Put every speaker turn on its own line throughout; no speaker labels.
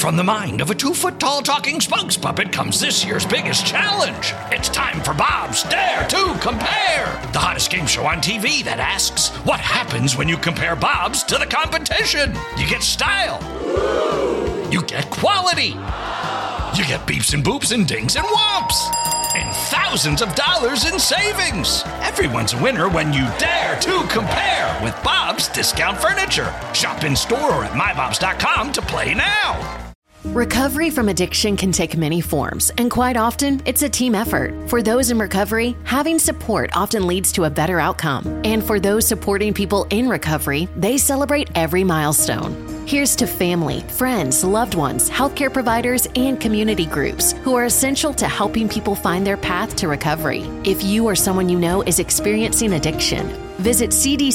from the mind of a 2-foot-tall talking spokes puppet comes this year's biggest challenge. It's time for Bob's Dare to Compare, the hottest game show on TV that asks, what happens when you compare Bob's to the competition? You get style. You get quality. You get beeps and boops and dings and whomps. And thousands of dollars in savings. Everyone's a winner when you dare to compare with Bob's Discount Furniture. Shop in store or at mybobs.com to play now.
Recovery from addiction can take many forms, and quite often, it's a team effort. For those in recovery, having support often leads to a better outcome. And for those supporting people in recovery, they celebrate every milestone. Here's to family, friends, loved ones, healthcare providers, and community groups who are essential to helping people find their path to recovery. If you or someone you know is experiencing addiction, visit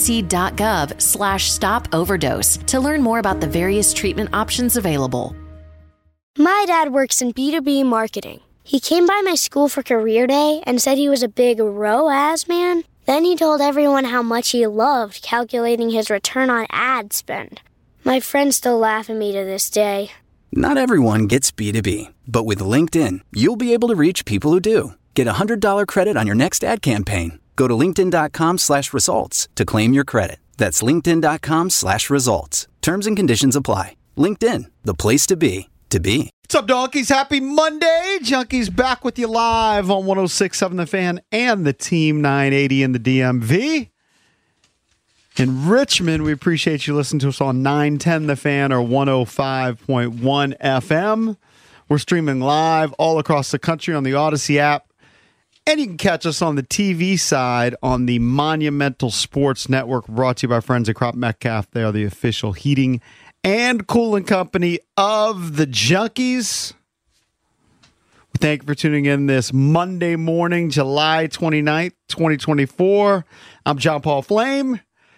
cdc.gov/stop overdose to learn more about the various treatment options available.
My dad works in B2B marketing. He came by my school for career day and said he was a big ROAS man. Then he told everyone how much he loved calculating his return on ad spend. My friends still laugh at me to this day.
Not everyone gets B2B, but with LinkedIn, you'll be able to reach people who do. Get a $100 credit on your next ad campaign. Go to linkedin.com/results to claim your credit. That's linkedin.com/results. Terms and conditions apply. LinkedIn, the place to be.
What's up, donkeys? Happy Monday. Junkies back with you live on 106.7 The Fan and the Team 980 in the DMV. In Richmond, we appreciate you listening to us on 910 The Fan or 105.1 FM. We're streaming live all across the country on the Odyssey app. And you can catch us on the TV side on the Monumental Sports Network, brought to you by friends at Crop Metcalf. They are the official heating and cooling company of the Junkies. Thank you for tuning in this Monday morning, July 29th, 2024. I'm John Paul Flame,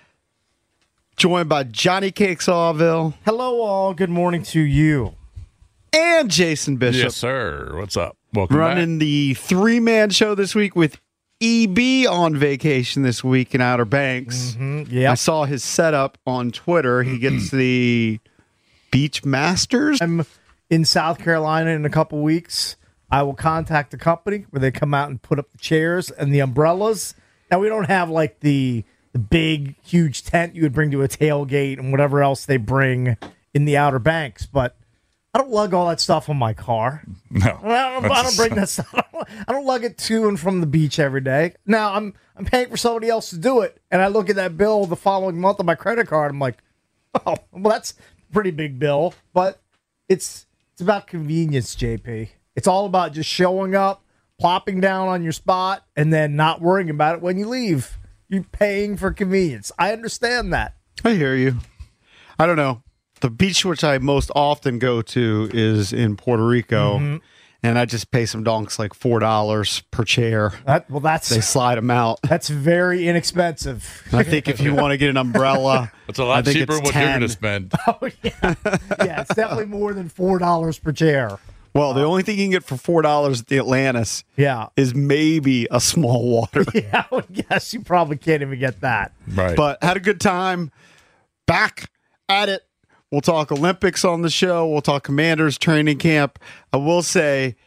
joined by Johnny Cakes Allville.
Hello, all. Good morning to you.
And Jason Bishop.
Yes, sir. What's up? Welcome
Running
back.
the three-man show this week with EB on vacation this week in Outer Banks.
Yeah,
I saw his setup on Twitter. He gets the Beach Masters.
I'm in South Carolina in a couple weeks. I will contact the company where they come out and put up the chairs and the umbrellas. Now, we don't have like the big, huge tent you would bring to a tailgate and whatever else they bring in the Outer Banks, but I don't lug all that stuff on my car.
No,
I don't bring that stuff. I don't lug it to and from the beach every day. Now I'm paying for somebody else to do it, and I look at that bill the following month on my credit card. I'm like, oh, well, that's a pretty big bill. But it's about convenience, JP. It's all about just showing up, plopping down on your spot, and then not worrying about it when you leave. You're paying for convenience. I understand that.
I hear you. I don't know. The beach which I most often go to is in Puerto Rico, and I just pay some donks like $4 per chair. They slide them out.
That's very inexpensive.
I think if you want to get an umbrella,
it's a lot cheaper
it's
what
10.
you're going to spend.
Oh, yeah. Yeah, it's definitely more than $4 per chair.
Well, the only thing you can get for $4 at the Atlantis is maybe a small water.
Yeah, I would guess you probably can't even get that.
Right.
But had a good time. Back at it. We'll talk Olympics on the show. We'll talk Commanders training camp. I will say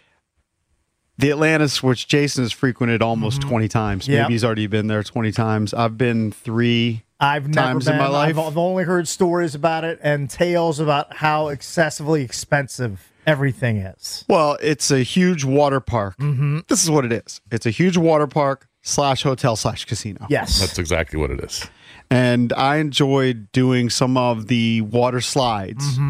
the Atlantis, which Jason has frequented almost 20 times.
Yep.
Maybe he's already been there 20 times. I've been three times in my life.
I've only heard stories about it and tales about how excessively expensive everything is.
Well, it's a huge water park. This is what it is. It's a huge water park / hotel / casino.
Yes.
That's exactly what it is.
And I enjoyed doing some of the water slides.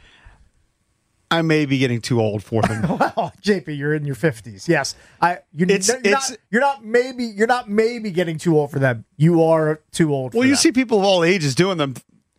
I may be getting too old for them.
Well, JP, you're in your 50s. Yes. You're not maybe getting too old for them. You are too old for them.
Well, you see people of all ages doing them.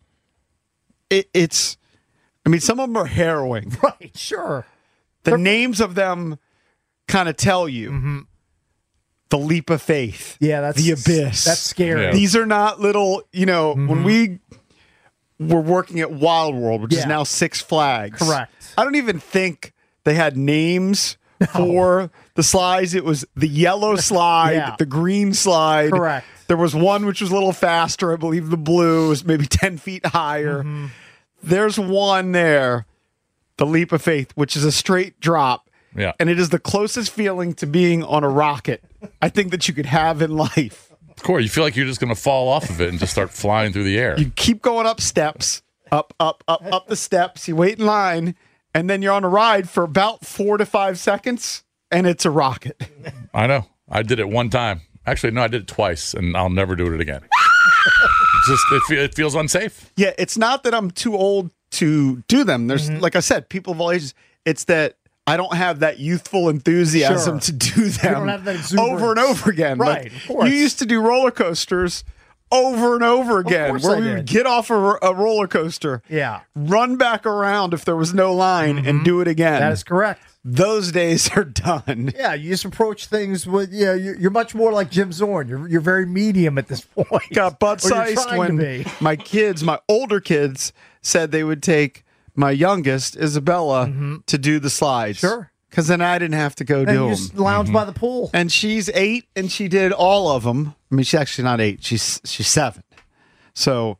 Some of them are harrowing.
Right, sure.
The names of them kind of tell you. The leap of faith.
Yeah, that's
the abyss.
That's scary.
Yeah.
These are not little, when we were working at Wild World, which is now Six Flags.
Correct.
I don't even think they had names for the slides. It was the yellow slide, the green slide.
Correct.
There was one which was a little faster. I believe the blue was maybe 10 feet higher. There's one there the leap of faith, which is a straight drop.
Yeah.
And it is the closest feeling to being on a rocket I think that you could have in life.
Corey, you feel like you're just going to fall off of it and just start flying through the air.
You keep going up steps, up the steps. You wait in line, and then you're on a ride for about 4 to 5 seconds, and it's a rocket.
I know. I did it one time. Actually, no, I did it twice, and I'll never do it again. It's just it feels unsafe.
Yeah, it's not that I'm too old to do them. There's, like I said, people of all ages. It's that I don't have that youthful enthusiasm to do them
don't have that exuberance.
over and over again.
Right,
Like,
of course.
you used to do roller coasters over and over again,
course
where
I
we
did.
would get off a roller coaster,
Yeah.
run back around if there was no line, and do it again.
That is correct.
Those days are done.
Yeah, you just approach things with you're much more like Jim Zorn. You're very medium at this point.
Got butt
Or you're
sized
trying
when
to be.
my older kids said they would take my youngest, Isabella, to do the slides.
Sure.
Because then I didn't have to go
And
do
you
them.
just lounge by the pool.
And she's 8, and she did all of them. I mean, she's actually not 8; she's 7. So,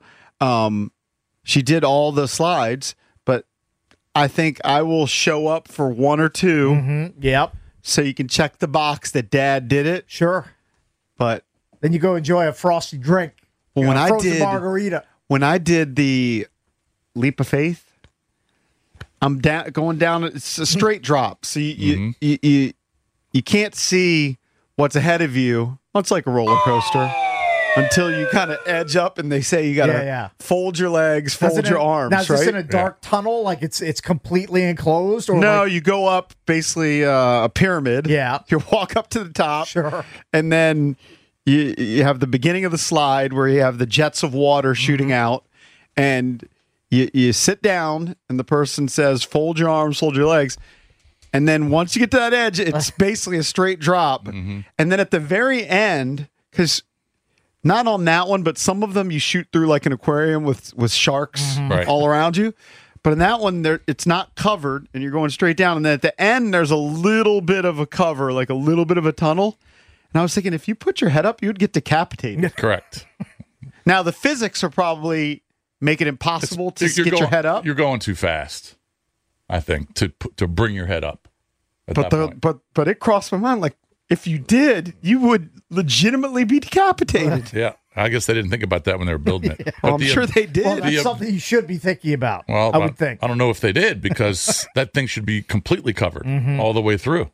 she did all the slides. But I think I will show up for 1 or 2,
Yep,
so you can check the box that Dad did it.
sure.
But
Then you go enjoy a frosty drink.
Well, when I
frozen
did-
margarita.
when I did the leap of faith, I'm going down. It's a straight drop, so you can't see what's ahead of you. Well, it's like a roller coaster until you kind of edge up, and they say you got to
Yeah.
fold your legs,
Now, is
fold
it
your
in-
arms.
Now, is this
right?
in a dark tunnel? Like it's completely enclosed? Or
No,
like-
you go up basically a pyramid.
Yeah.
You walk up to the top.
Sure.
And then you have the beginning of the slide where you have the jets of water shooting out, and you sit down, and the person says, fold your arms, fold your legs. And then once you get to that edge, it's basically a straight drop. And then at the very end, because not on that one, but some of them you shoot through like an aquarium with sharks
Right.
all around you. But in that one, it's not covered, and you're going straight down. And then at the end, there's a little bit of a cover, like a little bit of a tunnel. And I was thinking, if you put your head up, you'd get decapitated.
Correct.
Now, the physics are probably make it impossible to get your head up.
You're going too fast, I think, to bring your head up. At that point.
But it crossed my mind, like, if you did, you would legitimately be decapitated.
Yeah, I guess they didn't think about that when they were building it.
Well, I'm
But
sure they did.
Well, that's
The-
something you should be thinking about.
Well,
I would think.
I don't know if they did because that thing should be completely covered all the way through.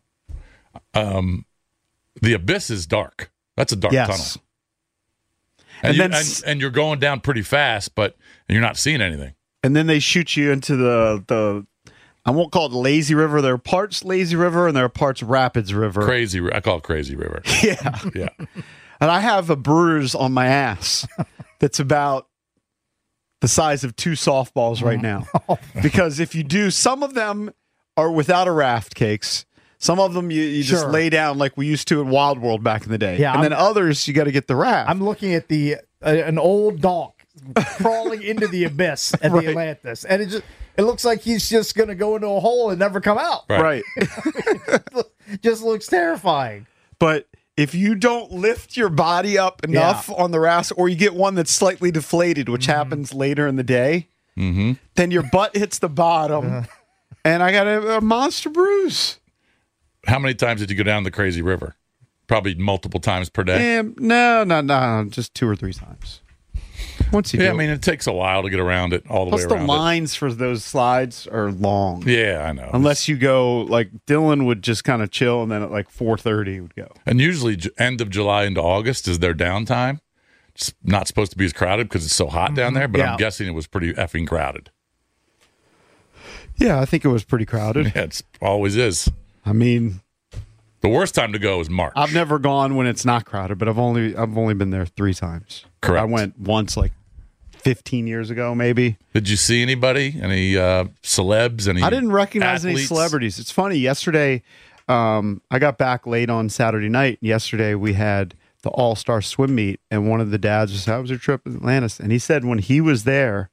The abyss is dark. That's a dark tunnel.
Yes.
And,
And
you,
then
and you're going down pretty fast, but you're not seeing anything.
And then they shoot you into the I won't call it lazy river. There are parts lazy river and there are parts rapids river.
I call it Crazy River.
Yeah.
Yeah.
And I have a bruise on my ass that's about the size of 2 softballs right now. Because if you do, some of them are without a raft cakes. Some of them you just
Sure.
lay down like we used to in Wild World back in the day.
Yeah,
and then others you got to get the raft.
I'm looking at the an old donk crawling into the abyss at
Right.
the Atlantis, and it looks like he's just going to go into a hole and never come out.
Right.
Just looks terrifying.
But if you don't lift your body up enough on the raft, or you get one that's slightly deflated, which happens later in the day, then your butt hits the bottom, and I got a monster bruise.
How many times did you go down the Crazy River? Probably multiple times per day.
No, just 2 or 3 times. Once you
Yeah,
do
I mean, it takes a while to get around it all the
plus
way
the
around.
lines for those slides are long.
Yeah, I know.
Unless you go like Dylan would just kind of chill, and then at like 4:30 would go.
And usually, end of July into August is their downtime. It's not supposed to be as crowded because it's so hot down there, but
Yeah.
I'm guessing it was pretty effing crowded.
Yeah, I think it was pretty crowded.
Yeah, it always is.
I mean,
The worst time to go is March.
I've never gone when it's not crowded, but I've only been there 3 times.
Correct.
I went once like 15 years ago, maybe.
Did you see anybody? Any celebs? Any?
I didn't recognize any
athletes?
celebrities. It's funny. Yesterday, I got back late on Saturday night. Yesterday, we had the All-Star swim meet, and one of the dads was, "How was your trip in Atlantis?" And he said when he was there,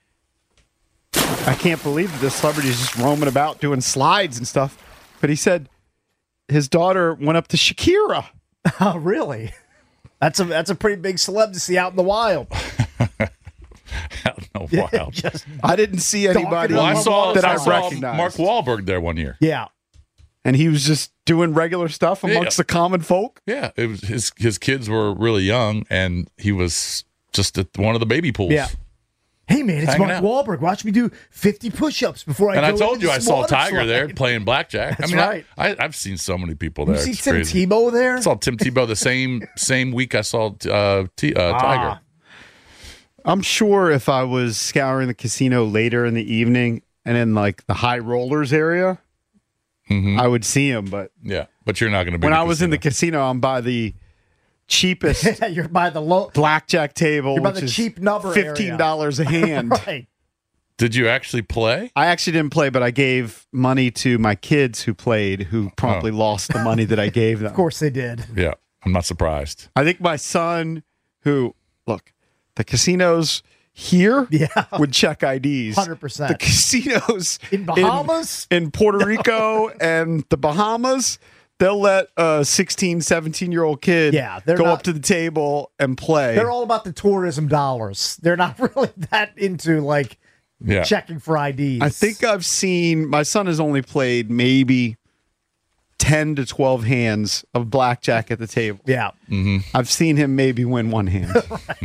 I can't believe that this celebrity is just roaming about doing slides and stuff. But he said his daughter went up to Shakira.
Oh, really? That's a pretty big celeb to see out in the wild.
Out in the wild.
Just,
I didn't see anybody
Well, I saw
that I
saw
recognized.
Mark Wahlberg there one year.
yeah.
And he was just doing regular stuff amongst the common folk.
Yeah, it was his kids were really young, and he was just at one of the baby pools.
Yeah. Hey, man, it's
Hanging
Mark
out.
Wahlberg. Watch me do 50 push-ups before I
And
go
I told
into
you I
this
saw
water
Tiger
slide.
there playing blackjack.
That's
I mean,
right.
I've seen so many people there.
You see
It's
Tim
crazy.
Tebow there?
I saw Tim Tebow the same week I saw Tiger.
I'm sure if I was scouring the casino later in the evening and in like the high rollers area, I would see him. But
Yeah, but you're not going to be.
when I was in the casino, I'm by the cheapest
You're by the low.
blackjack table,
You're by
which
the
is
cheap number
$15 a hand.
Right.
Did you actually play?
I actually didn't play, but I gave money to my kids who played, who promptly lost the money that I gave them.
Of course they did.
Yeah, I'm not surprised.
I think my son, who, look, the casinos here would check IDs.
100%.
The casinos
In Bahamas?
in Puerto Rico and the Bahamas, they'll let a 16, 17-year-old kid
they're
go
not-
up to the table and play.
They're all about the tourism dollars. They're not really that into like
Yeah,
checking for IDs.
I think I've seen, my son has only played maybe 10 to 12 hands of blackjack at the table.
Yeah.
I've seen him maybe win one hand.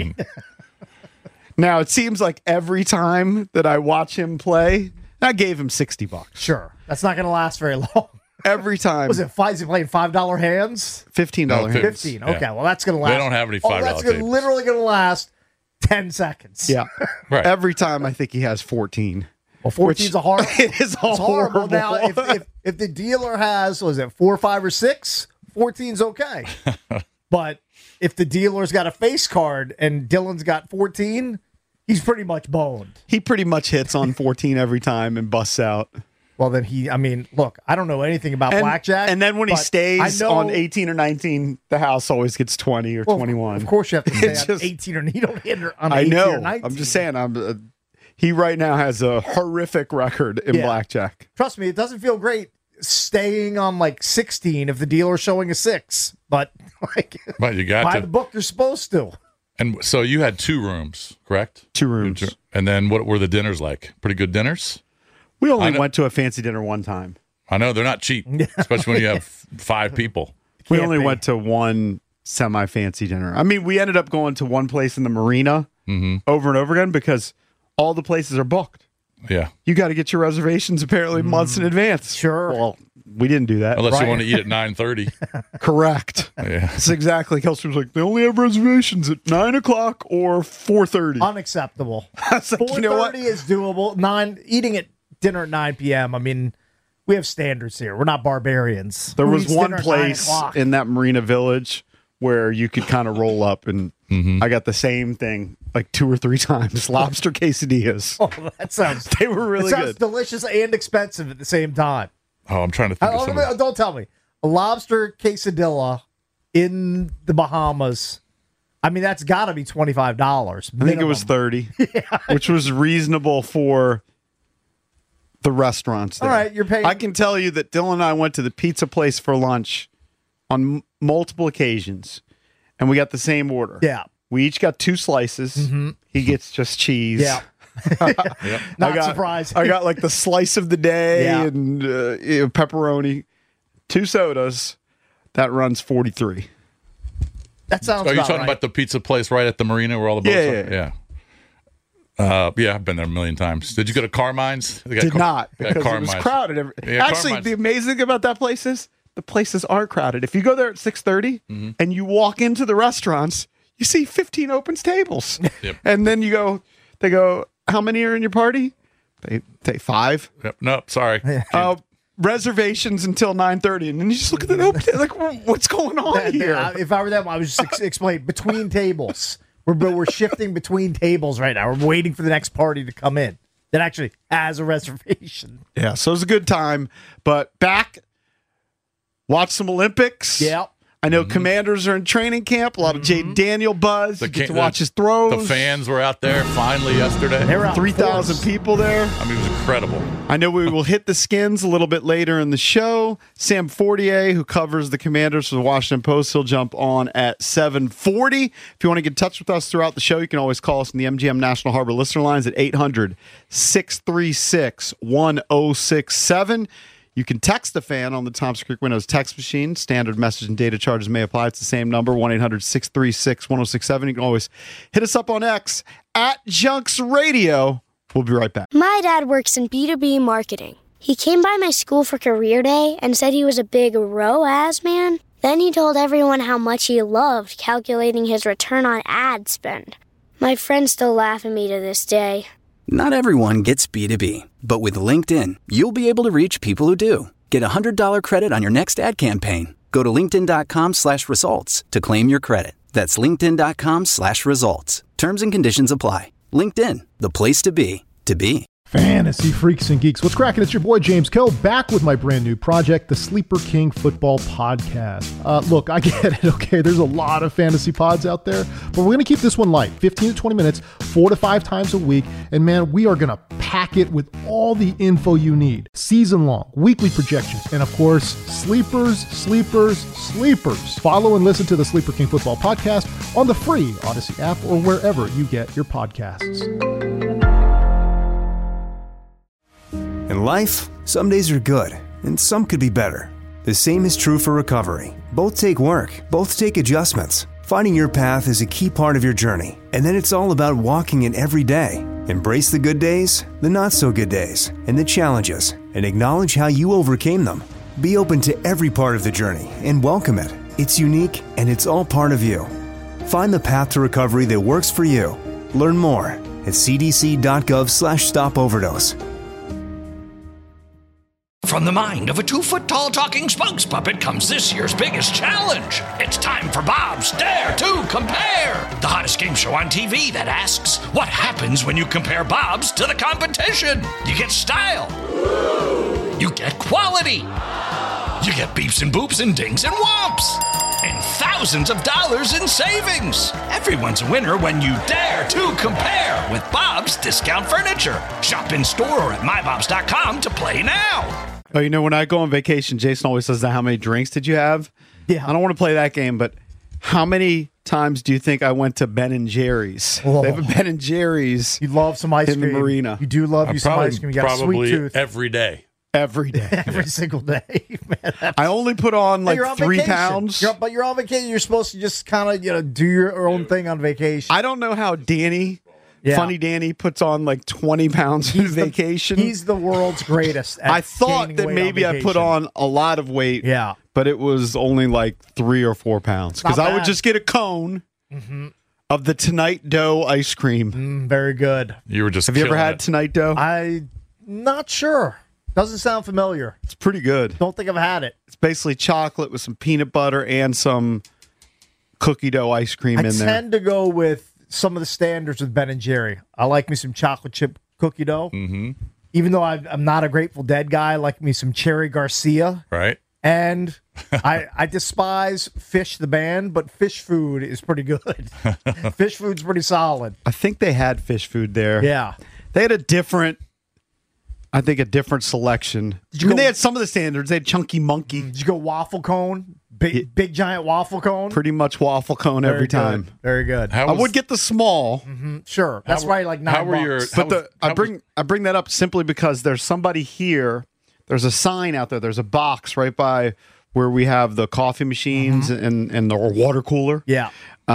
Now, it seems like every time that I watch him play, I gave him $60.
Sure. That's not going to last very long.
Every time.
Was it five? Is he playing $5 hands?
$15
No,
hands.
15. Okay.
Yeah.
Well, that's going to last.
They don't have any
Oh,
$5
that's
tables.
literally going to last 10 seconds.
Yeah.
right.
Every time I think he has 14.
Well, 14's a hard.
It is
It's horrible.
horrible.
Now, if the dealer has, was it 4, 5, or 6? 14's okay. But if the dealer's got a face card and Dylan's got 14, he's pretty much boned.
He pretty much hits on 14 every time and busts out.
Well, then look, I don't know anything about blackjack.
And then when he
but
stays
I know-
on 18 or 19, the house always gets 20 or
well,
21.
Of course, you have to stay
It's
on
just-
18 or you don't hit on
I
18
know.
or 19.
I'm just saying. He right now has a horrific record in blackjack.
Trust me, it doesn't feel great staying on like 16 if the dealer's showing a 6. But like,
But you got
by
to.
the book, you're supposed to.
And so you had 2 rooms, correct?
2 rooms.
And then what were the dinners like? Pretty good dinners?
We only
I know-
went to a fancy dinner one time.
I know they're not cheap, especially when you have 5 people.
We
Can't
only
be.
went to one semi-fancy dinner. I mean, we ended up going to one place in the marina over and over again because all the places are booked.
Yeah.
You got to get your reservations apparently months in advance.
Sure.
Well, we didn't do that.
Unless you
Right.
want to eat at 9:30.
Correct.
Yeah.
That's exactly. Kelsey was like, they only have reservations at 9 o'clock or 4:30.
Unacceptable.
I was like,
4:30
you know what?
is doable. Eating at dinner at 9 p.m. I mean, we have standards here. We're not barbarians.
There
Who
was
eats
one
dinner at 9
place
o'clock?
in that marina village where you could kind of roll up, and I got the same thing like 2 or 3 times. Lobster quesadillas.
Oh, that sounds.
They were really
it sounds
good.
delicious and expensive at the same time.
Oh, I'm trying to think of something.
Don't tell me. A lobster quesadilla in the Bahamas. I mean, that's got to be $25.
I think it was 30, which was reasonable for the restaurants there.
All right, you're paying-
I can tell you that Dylan and I went to the pizza place for lunch on multiple occasions, and we got the same order.
Yeah.
We each got 2 slices. He gets just cheese.
Yeah.
Yep.
Not surprising.
I got like the slice of the day
Yeah.
and pepperoni, 2 sodas. That runs 43.
That sounds
Are you
about
talking
right.
about the pizza place right at the marina where all the boats
Yeah,
are? Yeah. Yeah, I've been there a million times. Did you go to Carmine's? They got
Did not
yeah,
because it was
Carmine's.
crowded.
Yeah,
Actually,
Carmine's.
the amazing thing about that place is the places are crowded. If you go there at 6:30 and you walk into the restaurants, you see 15 open tables.
Yep.
And then they go, how many are in your party? They say 5.
Yep. No, sorry.
Reservations until 9:30, and then you just look at the open like, what's going on here?
If I were them, I would just explain between tables. We're shifting between tables right now. We're waiting for the next party to come in that actually has a reservation.
Yeah, so it was a good time. But back, watch some Olympics.
Yeah.
I know Commanders are in training camp. A lot of Jaden Daniel buzz. You get to watch his throws.
The fans were out there finally yesterday.
They were out
3,000 people there.
I mean, it was incredible.
I know we will hit the Skins a little bit later in the show. Sam Fortier, who covers the Commanders for the Washington Post, he'll jump on at 7:40. If you want to get in touch with us throughout the show, you can always call us in the MGM National Harbor listener lines at 800-636-1067. You can text the fan on the Thompson Creek Windows text machine. Standard message and data charges may apply. It's the same number, 1-800-636-1067. You can always hit us up on X at Junks Radio. We'll be right back.
My dad works in B2B marketing. He came by my school for career day and said he was a big ROAS man. Then he told everyone how much he loved calculating his return on ad spend. My friends still laugh at me to this day.
Not everyone gets B2B, but with LinkedIn, you'll be able to reach people who do. Get a $100 credit on your next ad campaign. Go to linkedin.com/results to claim your credit. That's linkedin.com/results. Terms and conditions apply. LinkedIn, the place to be, to be.
Fantasy freaks and geeks. What's cracking? It's your boy James Koh back with my brand new project, the Sleeper King Football Podcast. Look, I get it, okay? There's a lot of fantasy pods out there, but we're going to keep this one light, 15 to 20 minutes, 4 to 5 times a week. And man, we are going to pack it with all the info you need. Season long, weekly projections, and of course, sleepers. Follow and listen to the Sleeper King Football Podcast on the free Odyssey app or wherever you get your podcasts.
In life, some days are good, and some could be better. The same is true for recovery. Both take work, both take adjustments. Finding your path is a key part of your journey, and then it's all about walking it every day. Embrace the good days, the not-so-good days, and the challenges, and acknowledge how you overcame them. Be open to every part of the journey and welcome it. It's unique, and it's all part of you. Find the path to recovery that works for you. Learn more at cdc.gov/stopoverdose.
From the mind of a 2-foot-tall talking spokes puppet comes this year's biggest challenge. It's time for Bob's Dare to Compare, the hottest game show on TV that asks, what happens when you compare Bob's to the competition? You get style. You get quality. You get beeps and boops and dings and whomps. And thousands of dollars in savings. Everyone's a winner when you dare to compare with Bob's Discount Furniture. Shop in store or at mybobs.com to play now.
Oh, you know, when I go on vacation, Jason always says that, how many drinks did you have?
Yeah.
I don't want to play that game, but how many times do you think I went to Ben & Jerry's?
Oh.
They have a Ben & Jerry's.
You love some ice
in
cream.
the marina.
You do love you some ice cream. You got a sweet
Probably
tooth.
every day.
Every day.
Every single day. Man,
I only put on like
you're on
3
vacation.
pounds.
But you're on vacation. You're supposed to just kind of do your own thing on vacation.
I don't know how Danny,
Yeah.
Funny Danny, puts on like 20 pounds on vacation.
He's the world's greatest at
I thought
gaining
that
weight
maybe
on
I put
vacation.
on a lot of weight.
Yeah.
But it was only like 3 or 4 pounds. Because
Not
I would
bad.
just get a cone of the Tonight Dough ice cream.
Very good.
You were just
Have you ever
killing
had
it.
Tonight Dough?
I'm not sure. Doesn't sound familiar.
It's pretty good.
Don't think I've had it.
It's basically chocolate with some peanut butter and some cookie dough ice cream
I
in there.
tend to go with some of the standards with Ben & Jerry. I like me some chocolate chip cookie dough. Mm-hmm. Even though I'm not a Grateful Dead guy, I like me some Cherry Garcia.
Right?
And I despise Fish the band, but Fish Food is pretty good. Fish Food's pretty solid.
I think they had fish food there.
Yeah.
They had a different selection.
Did you go-
they had some of the standards. They had Chunky Monkey.
Did you go waffle cone? Big giant waffle cone?
Pretty much waffle cone
Very
every
good.
time.
Very good.
I would get the small.
Sure. That's right, like $9.
How were your?
But I bring that up simply because there's somebody here. There's a sign out there. There's a box right by where we have the coffee machines and the water cooler.
Yeah.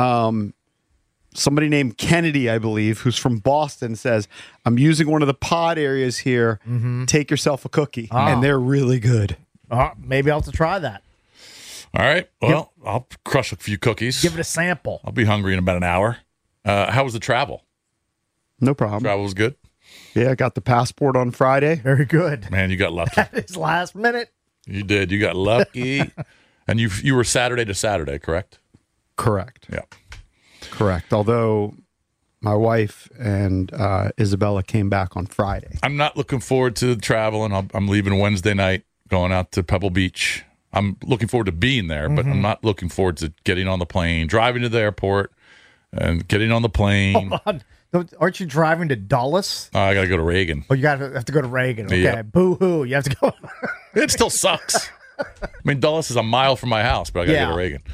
Somebody named Kennedy, I believe, who's from Boston, says, I'm using one of the pod areas here. Take yourself a cookie. And they're really good.
Maybe I'll have to try that.
All right. Well, I'll crush a few cookies.
Give it a sample.
I'll be hungry in about an hour. How was the travel?
No problem.
Travel was good.
Yeah, I got the passport on Friday.
Very good.
Man, you got lucky.
It's last minute.
You did. You got lucky. And you were Saturday to Saturday, correct?
Correct.
Yeah.
Correct. Although my wife and Isabella came back on Friday.
I'm not looking forward to traveling. I'm leaving Wednesday night, going out to Pebble Beach. I'm looking forward to being there, but I'm not looking forward to getting on the plane, driving to the airport, and getting on the plane.
Hold on. Aren't you driving to Dulles?
I got to go to Reagan.
Oh, you have to go to Reagan. Okay,
Yeah.
boo-hoo. You have to go.
It still sucks. I mean, Dulles is a mile from my house, but I got to go to Reagan.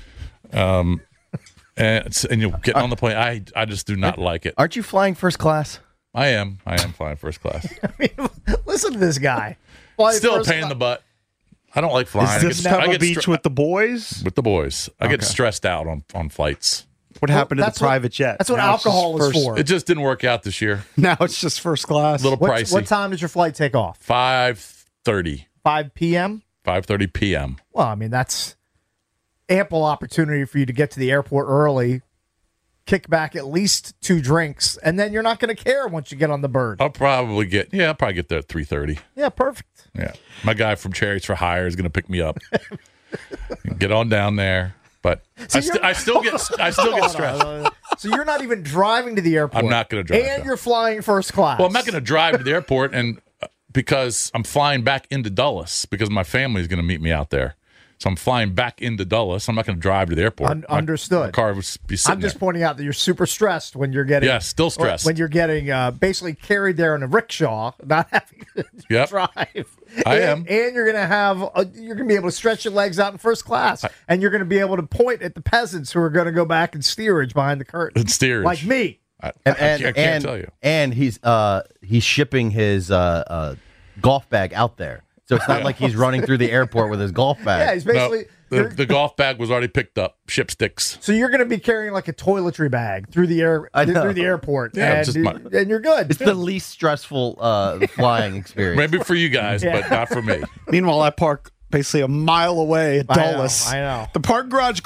And you get on the plane. I just do not like it.
Aren't you flying first class?
I am flying first class.
I mean, listen to this guy. Flying
Still a
first
pain in the butt. I don't like flying.
Is this Pebble Beach with the boys?
With the boys. I get stressed out on flights.
What happened to the private jet?
That's what
Now it's
alcohol
just
is
first-
for.
It just didn't work out this year.
Now it's just first class.
A little pricey.
What time does your flight take off?
5:30.
5 p.m.?
5:30 p.m.
Well, I mean, that's ample opportunity for you to get to the airport early, kick back at least 2 drinks, and then you're not going to care once you get on the bird.
I'll probably get there at 3:30.
Yeah, perfect.
Yeah. My guy from Chariots for Hire is going to pick me up. Get on down there. But I still get stressed.
So you're not even driving to the airport.
I'm not going to drive.
And you're flying first class.
Well, I'm not going to drive to the airport and because I'm flying back into Dulles because my family is going to meet me out there. So I'm flying back into Dulles. I'm not going to drive to the airport.
Understood.
My car would be sitting
I'm just
there.
pointing out that you're super stressed when you're getting.
Yeah, still stressed.
When you're getting basically carried there in a rickshaw, not having to drive.
I am.
And you're going to have. You're going to be able to stretch your legs out in first class, and you're going to be able to point at the peasants who are going to go back in steerage behind the curtain.
Steerage,
like me.
I can't tell you.
And he's shipping his golf bag out there. So it's not like he's running through the airport with his golf bag.
Yeah, he's basically.
No, the golf bag was already picked up. Ship sticks.
So you're going to be carrying like a toiletry bag through the airport,
Yeah,
and you're good.
It's the least stressful flying experience.
Maybe for you guys, but not for me.
Meanwhile, I park basically a mile away at Dulles.
I know.
The park garage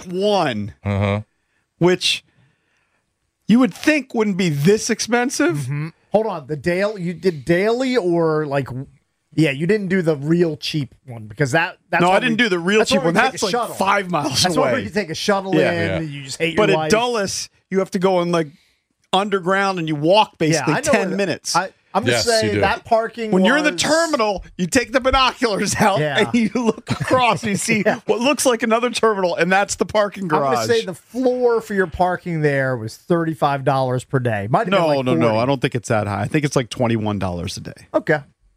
1, which you would think wouldn't be this expensive.
Mm-hmm. Hold on, you did daily or like? Yeah, you didn't do the real cheap one because that's
no, I didn't do the real cheap one. That's like
shuttle.
5 miles
That's
away.
where you take a shuttle in and you just hate
but
your
at
life.
Dulles, you have to go in like underground and you walk basically
I know
10 minutes.
I'm going to say that parking
when you're in the terminal, you take the binoculars out and you look across and you see what looks like another terminal, and that's the parking garage.
I'm going to say the floor for your parking there was $35 per day. Might have been like 40.
No. I don't think it's that high. I think it's like $21 a day.
Okay.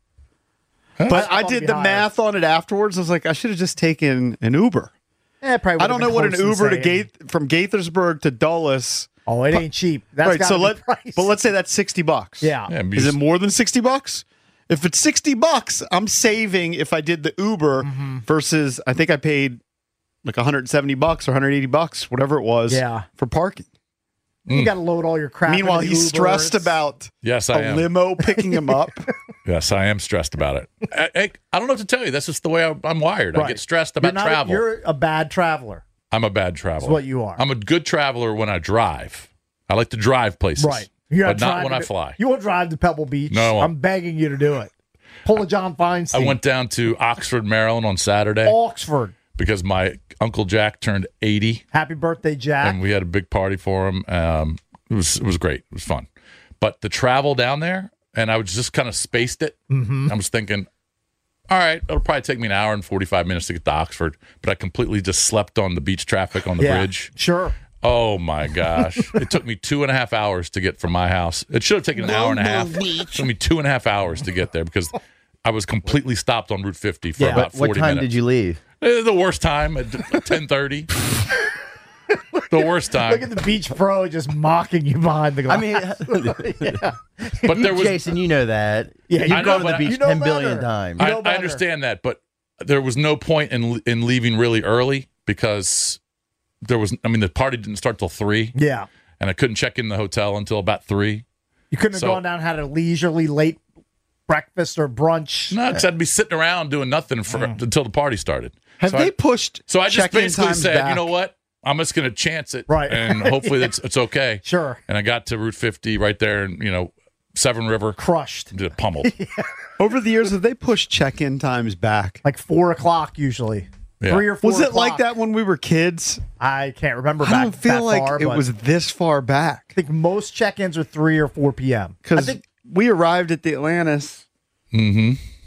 But I did the math on it afterwards. I was like, I should have just taken an Uber.
I
don't know what an Uber from Gaithersburg to Dulles.
Oh, it ain't cheap. That's
right. So let's say that's $60.
Yeah.
Is it more than $60? If it's $60, I'm saving if I did the Uber versus I think I paid like $170 or $180, whatever it was, for parking.
You got to load all your crap.
Meanwhile,
into
he's
Uber.
stressed about a limo picking him up.
Yes, I am stressed about it. I don't know what to tell you. That's just the way I'm wired. Right. I get stressed about travel.
You're a bad traveler.
I'm a bad traveler.
That's what you are.
I'm a good traveler when I drive. I like to drive places.
Right.
But not when I fly.
You won't drive to Pebble Beach.
No.
I'm begging you to do it. Pull a John Feinstein.
I went down to Oxford, Maryland on Saturday.
Oxford.
Because my Uncle Jack turned 80.
Happy birthday, Jack.
And we had a big party for him. It was great. It was fun. But the travel down there, and I was just kind of spaced it.
Mm-hmm.
I was thinking, all right, it'll probably take me an hour and 45 minutes to get to Oxford. But I completely just slept on the beach traffic on the bridge.
Sure.
Oh, my gosh. It took me 2.5 hours to get from my house. It should have taken an hour and a half. It took me 2.5 hours to get there because I was completely stopped on Route 50 for about 40 minutes.
What time did you leave?
The worst time at 10:30. The worst time.
Look at the Beach Pro just mocking you behind the glass.
I mean,
but there was
Jason, you know that.
Yeah,
you've gone to the beach
you know
10 billion
better.
times.
I understand that, but there was no point in leaving really early because the party didn't start till 3.
Yeah.
And I couldn't check in the hotel until about 3.
You couldn't have gone down and had a leisurely late breakfast or brunch.
No, because I'd be sitting around doing nothing until the party started.
Have they pushed?
So I just
check-in
basically
times
said,
back?
you know what? I'm just going to chance it,
right?
And hopefully it's okay.
Sure.
And I got to Route 50 right there, and Severn River
crushed,
pummeled.
Over the years, have they pushed check-in times back?
Like 4 o'clock usually.
Yeah.
3 or 4
Was it
o'clock.
like that when we were kids?
I can't remember.
I don't feel like
far,
it was this far back.
I think most check-ins are 3 or 4 p.m.
Because we arrived at the Atlantis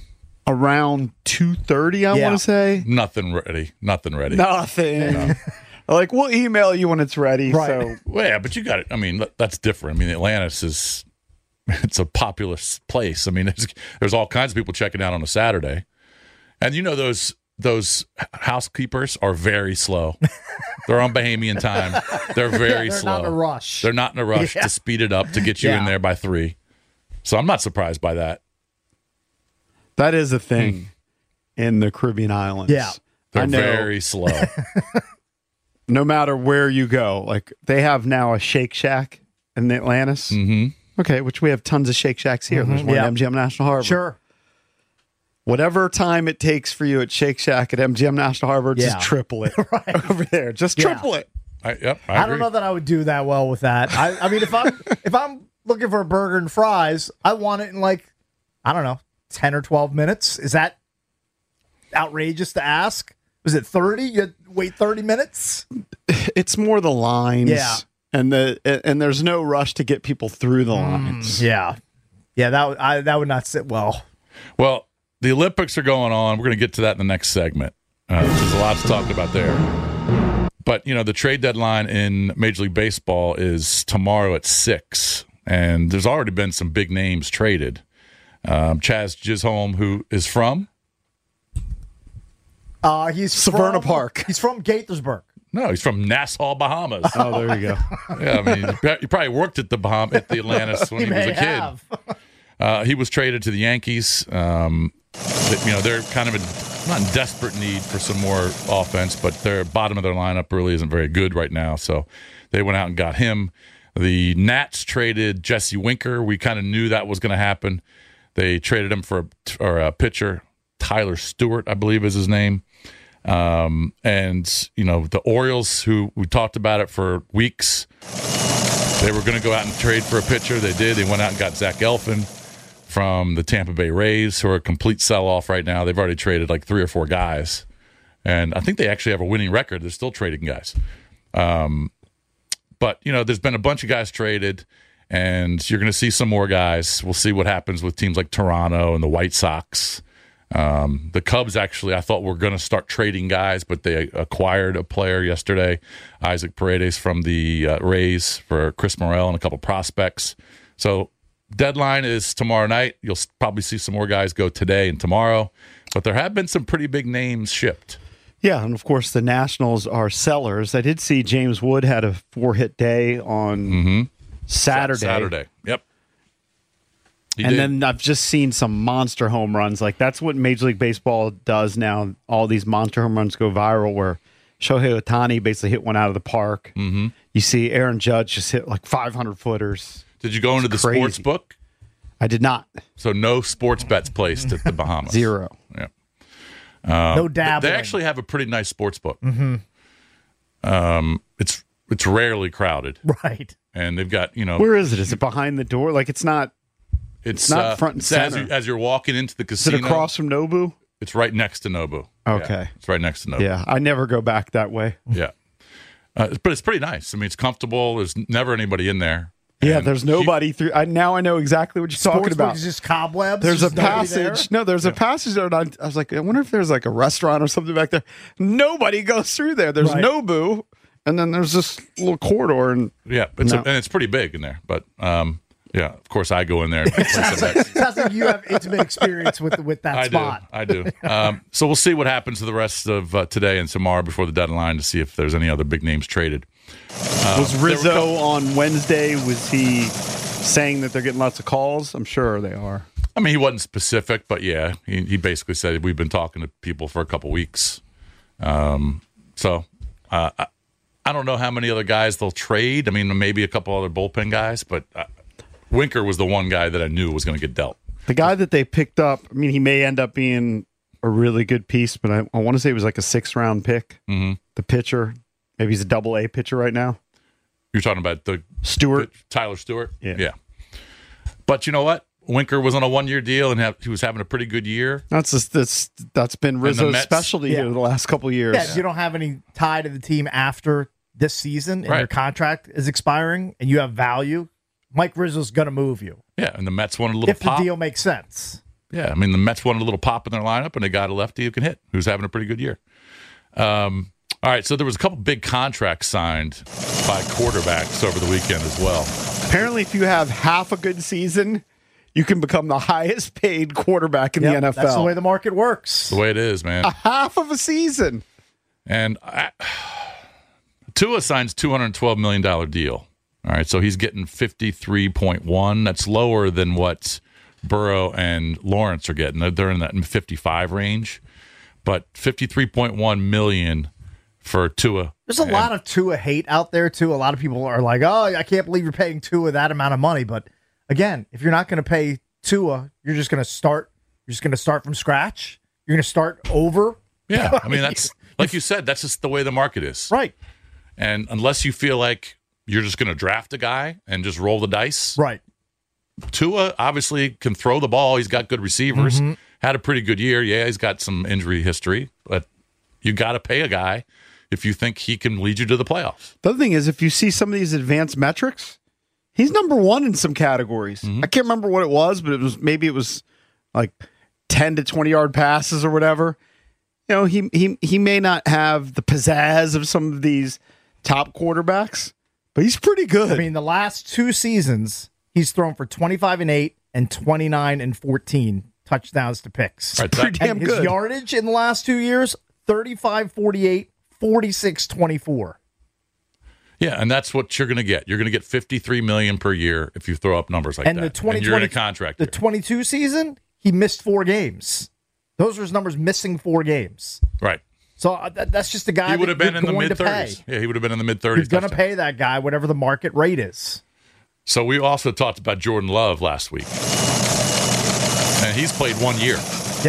around 2:30. I want to say
Nothing ready. Nothing.
Like, we'll email you when it's ready.
Right.
So
Well, yeah, but you got it. I mean, that's different. I mean, Atlantis it's a populous place. I mean, there's all kinds of people checking out on a Saturday, and those housekeepers are very slow. They're on Bahamian time. They're very
they're
slow.
not in a rush.
They're not in a rush to speed it up to get you in there by 3. So I'm not surprised by that.
that is a thing in the Caribbean islands.
Yeah.
They're
I know.
very slow.
No matter where you go, like they have now a Shake Shack in Atlantis.
Mm-hmm.
Okay, which we have tons of Shake Shacks here. There's one at MGM National Harbor.
Sure.
Whatever time it takes for you at Shake Shack at MGM National Harbor, just triple it over there. Just triple it.
I
I don't know that I would do that well with that. I mean, if I'm looking for a burger and fries, I want it in like, I don't know, 10 or 12 minutes. Is that outrageous to ask? Was it 30? You wait 30 minutes?
It's more the lines.
Yeah.
And there's no rush to get people through the lines.
Yeah. Yeah, that would not sit well.
Well, the Olympics are going on. We're going to get to that in the next segment. There's a lot to talk about there. But, the trade deadline in Major League Baseball is tomorrow at 6. And there's already been some big names traded. Chaz Chisholm, who is from?
He's
Severna Park.
He's from Gaithersburg.
No, he's from Nassau, Bahamas.
Oh, there you go.
Yeah, I mean, he probably worked at the Atlantis when he was a kid. He was traded to the Yankees. They're kind of not in desperate need for some more offense, but their bottom of their lineup really isn't very good right now. So they went out and got him. The Nats traded Jesse Winker. We kind of knew that was going to happen. They traded him for a pitcher, Tyler Stewart, I believe is his name. And the Orioles, who we talked about it for weeks, they were going to go out and trade for a pitcher. They did. They went out and got Zach Eflin from the Tampa Bay Rays, who are a complete sell-off right now. They've already traded like 3 or 4 guys. And I think they actually have a winning record. They're still trading guys. But, there's been a bunch of guys traded, and you're going to see some more guys. We'll see what happens with teams like Toronto and the White Sox. The Cubs, actually, I thought were going to start trading guys, but they acquired a player yesterday, Isaac Paredes from the Rays, for Chris Morel and a couple prospects. So deadline is tomorrow night. You'll probably see some more guys go today and tomorrow, but there have been some pretty big names shipped.
Yeah, and of course the Nationals are sellers. I did see James Wood had a 4-hit day on Saturday.
Yep.
Then I've just seen some monster home runs. Like, that's what Major League Baseball does now. All these monster home runs go viral, where Shohei Ohtani basically hit one out of the park. Mm-hmm. You see Aaron Judge just hit like 500-footers.
Did you go into the sports book?
I did not.
So no sports bets placed at the Bahamas.
0.
Yeah.
No dabbling.
They actually have a pretty nice sports book.
Mm-hmm.
It's rarely crowded.
Right.
And they've got,
Where is it? Is it behind the door? Like, it's not not front and center.
As you're walking into the casino.
Is it across from Nobu?
It's right next to Nobu.
Okay.
Yeah, it's right next to Nobu.
Yeah, I never go back that way.
Yeah. But it's pretty nice. I mean, it's comfortable. There's never anybody in there.
Yeah, there's nobody through. Now I know exactly what you're talking about.
It's just cobwebs.
There's a passage. No, there's a passage there. And I was like, I wonder if there's like a restaurant or something back there. Nobody goes through there. There's Nobu, and then there's this little corridor. And
and it's pretty big in there. But of course I go in there and play some bets.
Sounds like you have intimate experience with that spot.
I do. So we'll see what happens to the rest of today and tomorrow before the deadline to see if there's any other big names traded.
Was Rizzo on Wednesday? Was he saying that they're getting lots of calls? I'm sure they are.
I mean, he wasn't specific, but yeah, he basically said we've been talking to people for a couple weeks. So I don't know how many other guys they'll trade. I mean, maybe a couple other bullpen guys, but Winker was the one guy that I knew was going to get dealt.
The guy that they picked up, I mean, he may end up being a really good piece, but I want to say it was like a 6th-round pick. Mm-hmm. The pitcher. Maybe he's a Double-A pitcher right now.
You're talking about the
Stewart,
Tyler Stewart.
Yeah.
But you know what? Winker was on a 1-year deal and he was having a pretty good year.
That's been Rizzo's specialty here the last couple of years.
Yeah, you don't have any tie to the team after this season, and your contract is expiring, and you have value. Mike Rizzo's going to move you.
Yeah, and the Mets wanted a little
pop. If the deal makes sense.
Yeah, I mean, the Mets wanted a little pop in their lineup, and they got a lefty who can hit, who's having a pretty good year. All right, so there was a couple big contracts signed by quarterbacks over the weekend as well.
Apparently, if you have half a good season, you can become the highest paid quarterback in the NFL.
That's the way the market works.
The way it is, man.
A half of a season.
And Tua signs $212 million deal. All right, so he's getting 53.1. That's lower than what Burrow and Lawrence are getting. They're in that 55 range. But 53.1 million for Tua.
There's a lot of Tua hate out there, too. A lot of people are like, oh, I can't believe you're paying Tua that amount of money. But again, if you're not going to pay Tua, you're just going to start from scratch. You're going to start over.
Yeah, I mean, that's like you said, that's just the way the market is.
Right.
And unless you feel like you're just going to draft a guy and just roll the dice.
Right.
Tua obviously can throw the ball. He's got good receivers. Mm-hmm. Had a pretty good year. Yeah, he's got some injury history, but you got to pay a guy if you think he can lead you to the playoffs.
The other thing is, if you see some of these advanced metrics, he's number one in some categories. Mm-hmm. I can't remember what it was, but it was like 10 to 20 yard passes or whatever. You know, he may not have the pizzazz of some of these top quarterbacks, but he's pretty good.
I mean, the last 2 seasons, he's thrown for 25-8 and 29-14 touchdowns to picks.
Right, pretty damn good.
His yardage in the last 2 years, 35-48, 46-24.
Yeah, and that's what you're going to get. You're going to get $53 million per year if you throw up numbers like
and
that.
And
you're in a contract.
The 22 season, he missed 4 games. Those are his numbers, missing 4 games.
Right.
So that's just a guy
he would have been in the
mid-30s.
Yeah, he would have been in the mid-30s.
He's going to pay that guy whatever the market rate is.
So we also talked about Jordan Love last week. And he's played 1 year.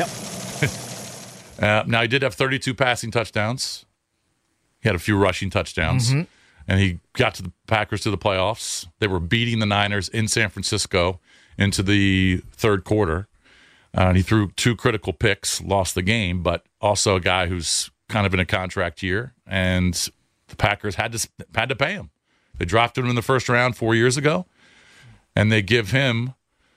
Yep.
Now, he did have 32 passing touchdowns. He had a few rushing touchdowns. Mm-hmm. And he got to the Packers to the playoffs. They were beating the Niners in San Francisco into the third quarter. And he threw 2 critical picks, lost the game, but also a guy who's kind of in a contract year. And the Packers had to pay him. They drafted him in the first round 4 years ago, and they give him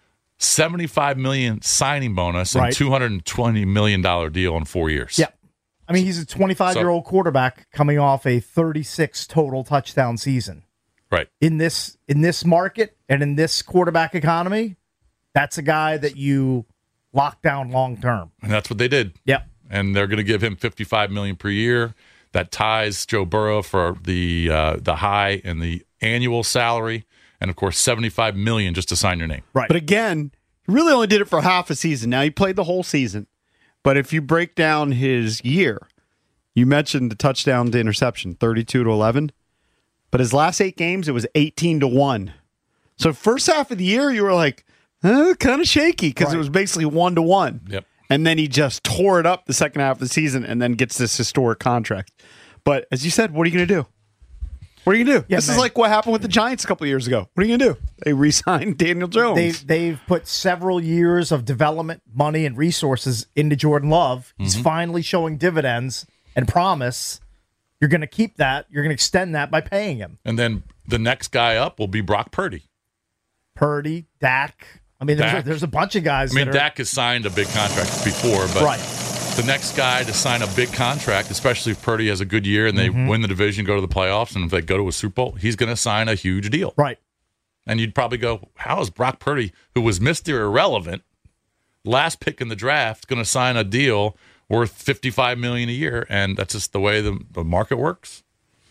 $75 million signing bonus and $220 million deal in 4 years.
Yeah. I mean, he's a 25-year-old quarterback coming off a 36 total touchdown season.
Right.
In this market and in this quarterback economy, that's a guy that you lock down long term.
And that's what they did.
Yep.
And they're going to give him $55 million per year. That ties Joe Burrow for the high and the annual salary, and of course $75 million just to sign your name.
Right. But again, he really only did it for half a season. Now he played the whole season. But if you break down his year, you mentioned the touchdown to interception, 32-11. But his last 8 games, it was 18-1. So first half of the year, you were like, kind of shaky because it was basically 1-1.
Yep.
And then he just tore it up the second half of the season and then gets this historic contract. But as you said, what are you going to do? What are you going to do?
Yeah,
this is like what happened with the Giants a couple of years ago. What are you going to do? They re-signed Daniel Jones.
They've put several years of development, money, and resources into Jordan Love. He's finally showing dividends and promise. You're going to keep that. You're going to extend that by paying him.
And then the next guy up will be Brock Purdy.
Purdy, Dak. I mean, there's a bunch of guys.
Dak has signed a big contract before, but the next guy to sign a big contract, especially if Purdy has a good year and they win the division, go to the playoffs, and if they go to a Super Bowl, he's going to sign a huge deal.
Right.
And you'd probably go, how is Brock Purdy, who was Mr. Irrelevant, last pick in the draft, going to sign a deal worth $55 million a year? And that's just the way the market works.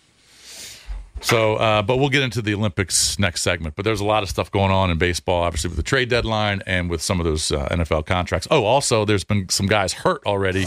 So, but we'll get into the Olympics next segment. But there's a lot of stuff going on in baseball, obviously with the trade deadline and with some of those NFL contracts. Oh, also, there's been some guys hurt already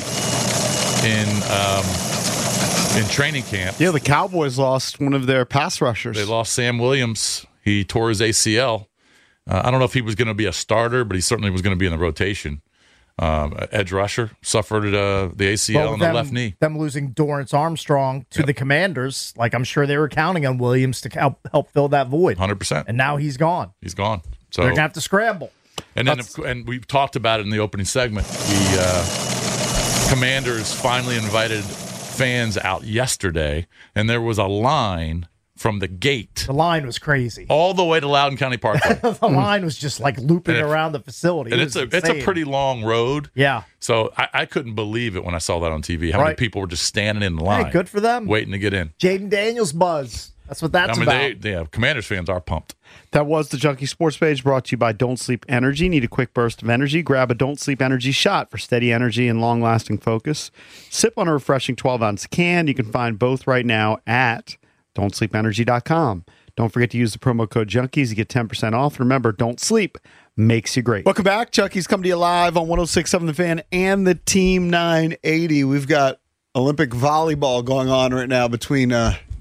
in training camp.
Yeah, the Cowboys lost one of their pass rushers.
They lost Sam Williams. He tore his ACL. I don't know if he was going to be a starter, but he certainly was going to be in the rotation. Edge rusher suffered the ACL in the left knee.
Them losing Dorrance Armstrong to the Commanders, like I'm sure they were counting on Williams to help fill that void.
100%.
And now he's gone.
He's gone. So
they're going to have to scramble.
And then, we talked about it in the opening segment. The Commanders finally invited fans out yesterday, and there was a line from the gate.
The line was crazy.
All the way to Loudoun County Parkway.
The line was just like looping around the facility.
And it's a pretty long road.
Yeah.
So I couldn't believe it when I saw that on TV. How many people were just standing in line.
Hey, good for them.
Waiting to get in.
Jaden Daniels buzz. That's what that's about.
Commanders fans are pumped.
That was the Junkie Sports Page, brought to you by Don't Sleep Energy. Need a quick burst of energy? Grab a Don't Sleep Energy shot for steady energy and long-lasting focus. Sip on a refreshing 12-ounce can. You can find both right now at don'tsleepenergy.com. Don't forget to use the promo code Junkies. You get 10% off. Remember, don't sleep makes you great. Welcome back. Junkies come to you live on 106.7 The Fan and the Team 980. We've got Olympic volleyball going on right now between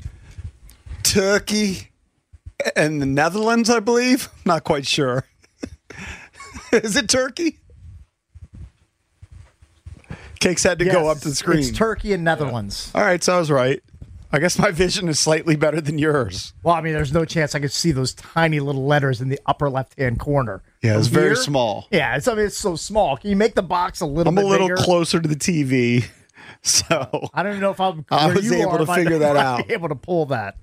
Turkey and the Netherlands, I believe. Not quite sure. Is it Turkey? Cakes had to go up to the screen.
It's Turkey and Netherlands.
All right, so I was right. I guess my vision is slightly better than yours.
Well, I mean, there's no chance I could see those tiny little letters in the upper left-hand corner.
Yeah, it's very small.
Yeah, it's so small. Can you make the box a little bit bigger?
I'm a little closer to the TV, so
I don't know if
I was able to figure that out.
Be able to pull that.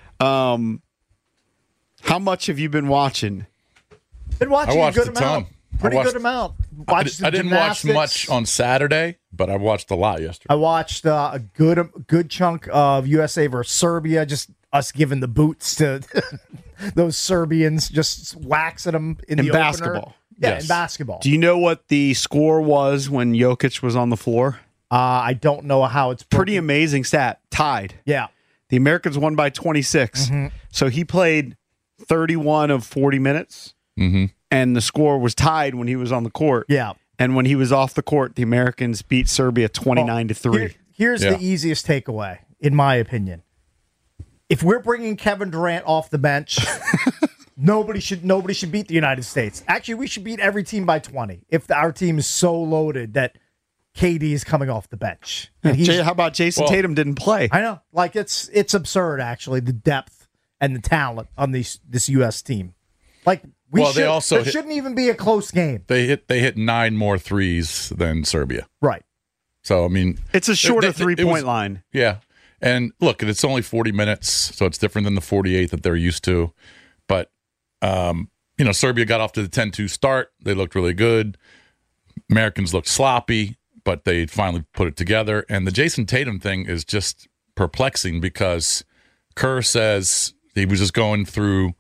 How much have you been watching?
Been watching a good
a
amount.
ton.
Good amount.
I didn't watch much on Saturday, but I watched a lot yesterday.
I watched a good chunk of USA versus Serbia, just us giving the boots to those Serbians, just waxing them in the
basketball.
Opener. Yeah, in basketball.
Do you know what the score was when Jokic was on the floor?
I don't know how it's
pretty amazing stat. Tied.
Yeah.
The Americans won by 26. Mm-hmm. So he played 31 of 40 minutes.
Mm-hmm.
And the score was tied when he was on the court.
Yeah.
And when he was off the court, the Americans beat Serbia 29-3.
Here's the easiest takeaway, in my opinion. If we're bringing Kevin Durant off the bench, nobody should beat the United States. Actually, we should beat every team by 20 if our team is so loaded that KD is coming off the bench. And
how about Jason Tatum didn't play?
I know. Like, it's absurd, actually, the depth and the talent on this U.S. team. Like, there shouldn't even be a close game.
They hit 9 more threes than Serbia.
Right.
So, I mean,
it's a shorter three-point line.
Yeah. And look, it's only 40 minutes, so it's different than the 48 that they're used to. But, Serbia got off to the 10-2 start. They looked really good. Americans looked sloppy, but they finally put it together. And the Jason Tatum thing is just perplexing because Kerr says he was just going through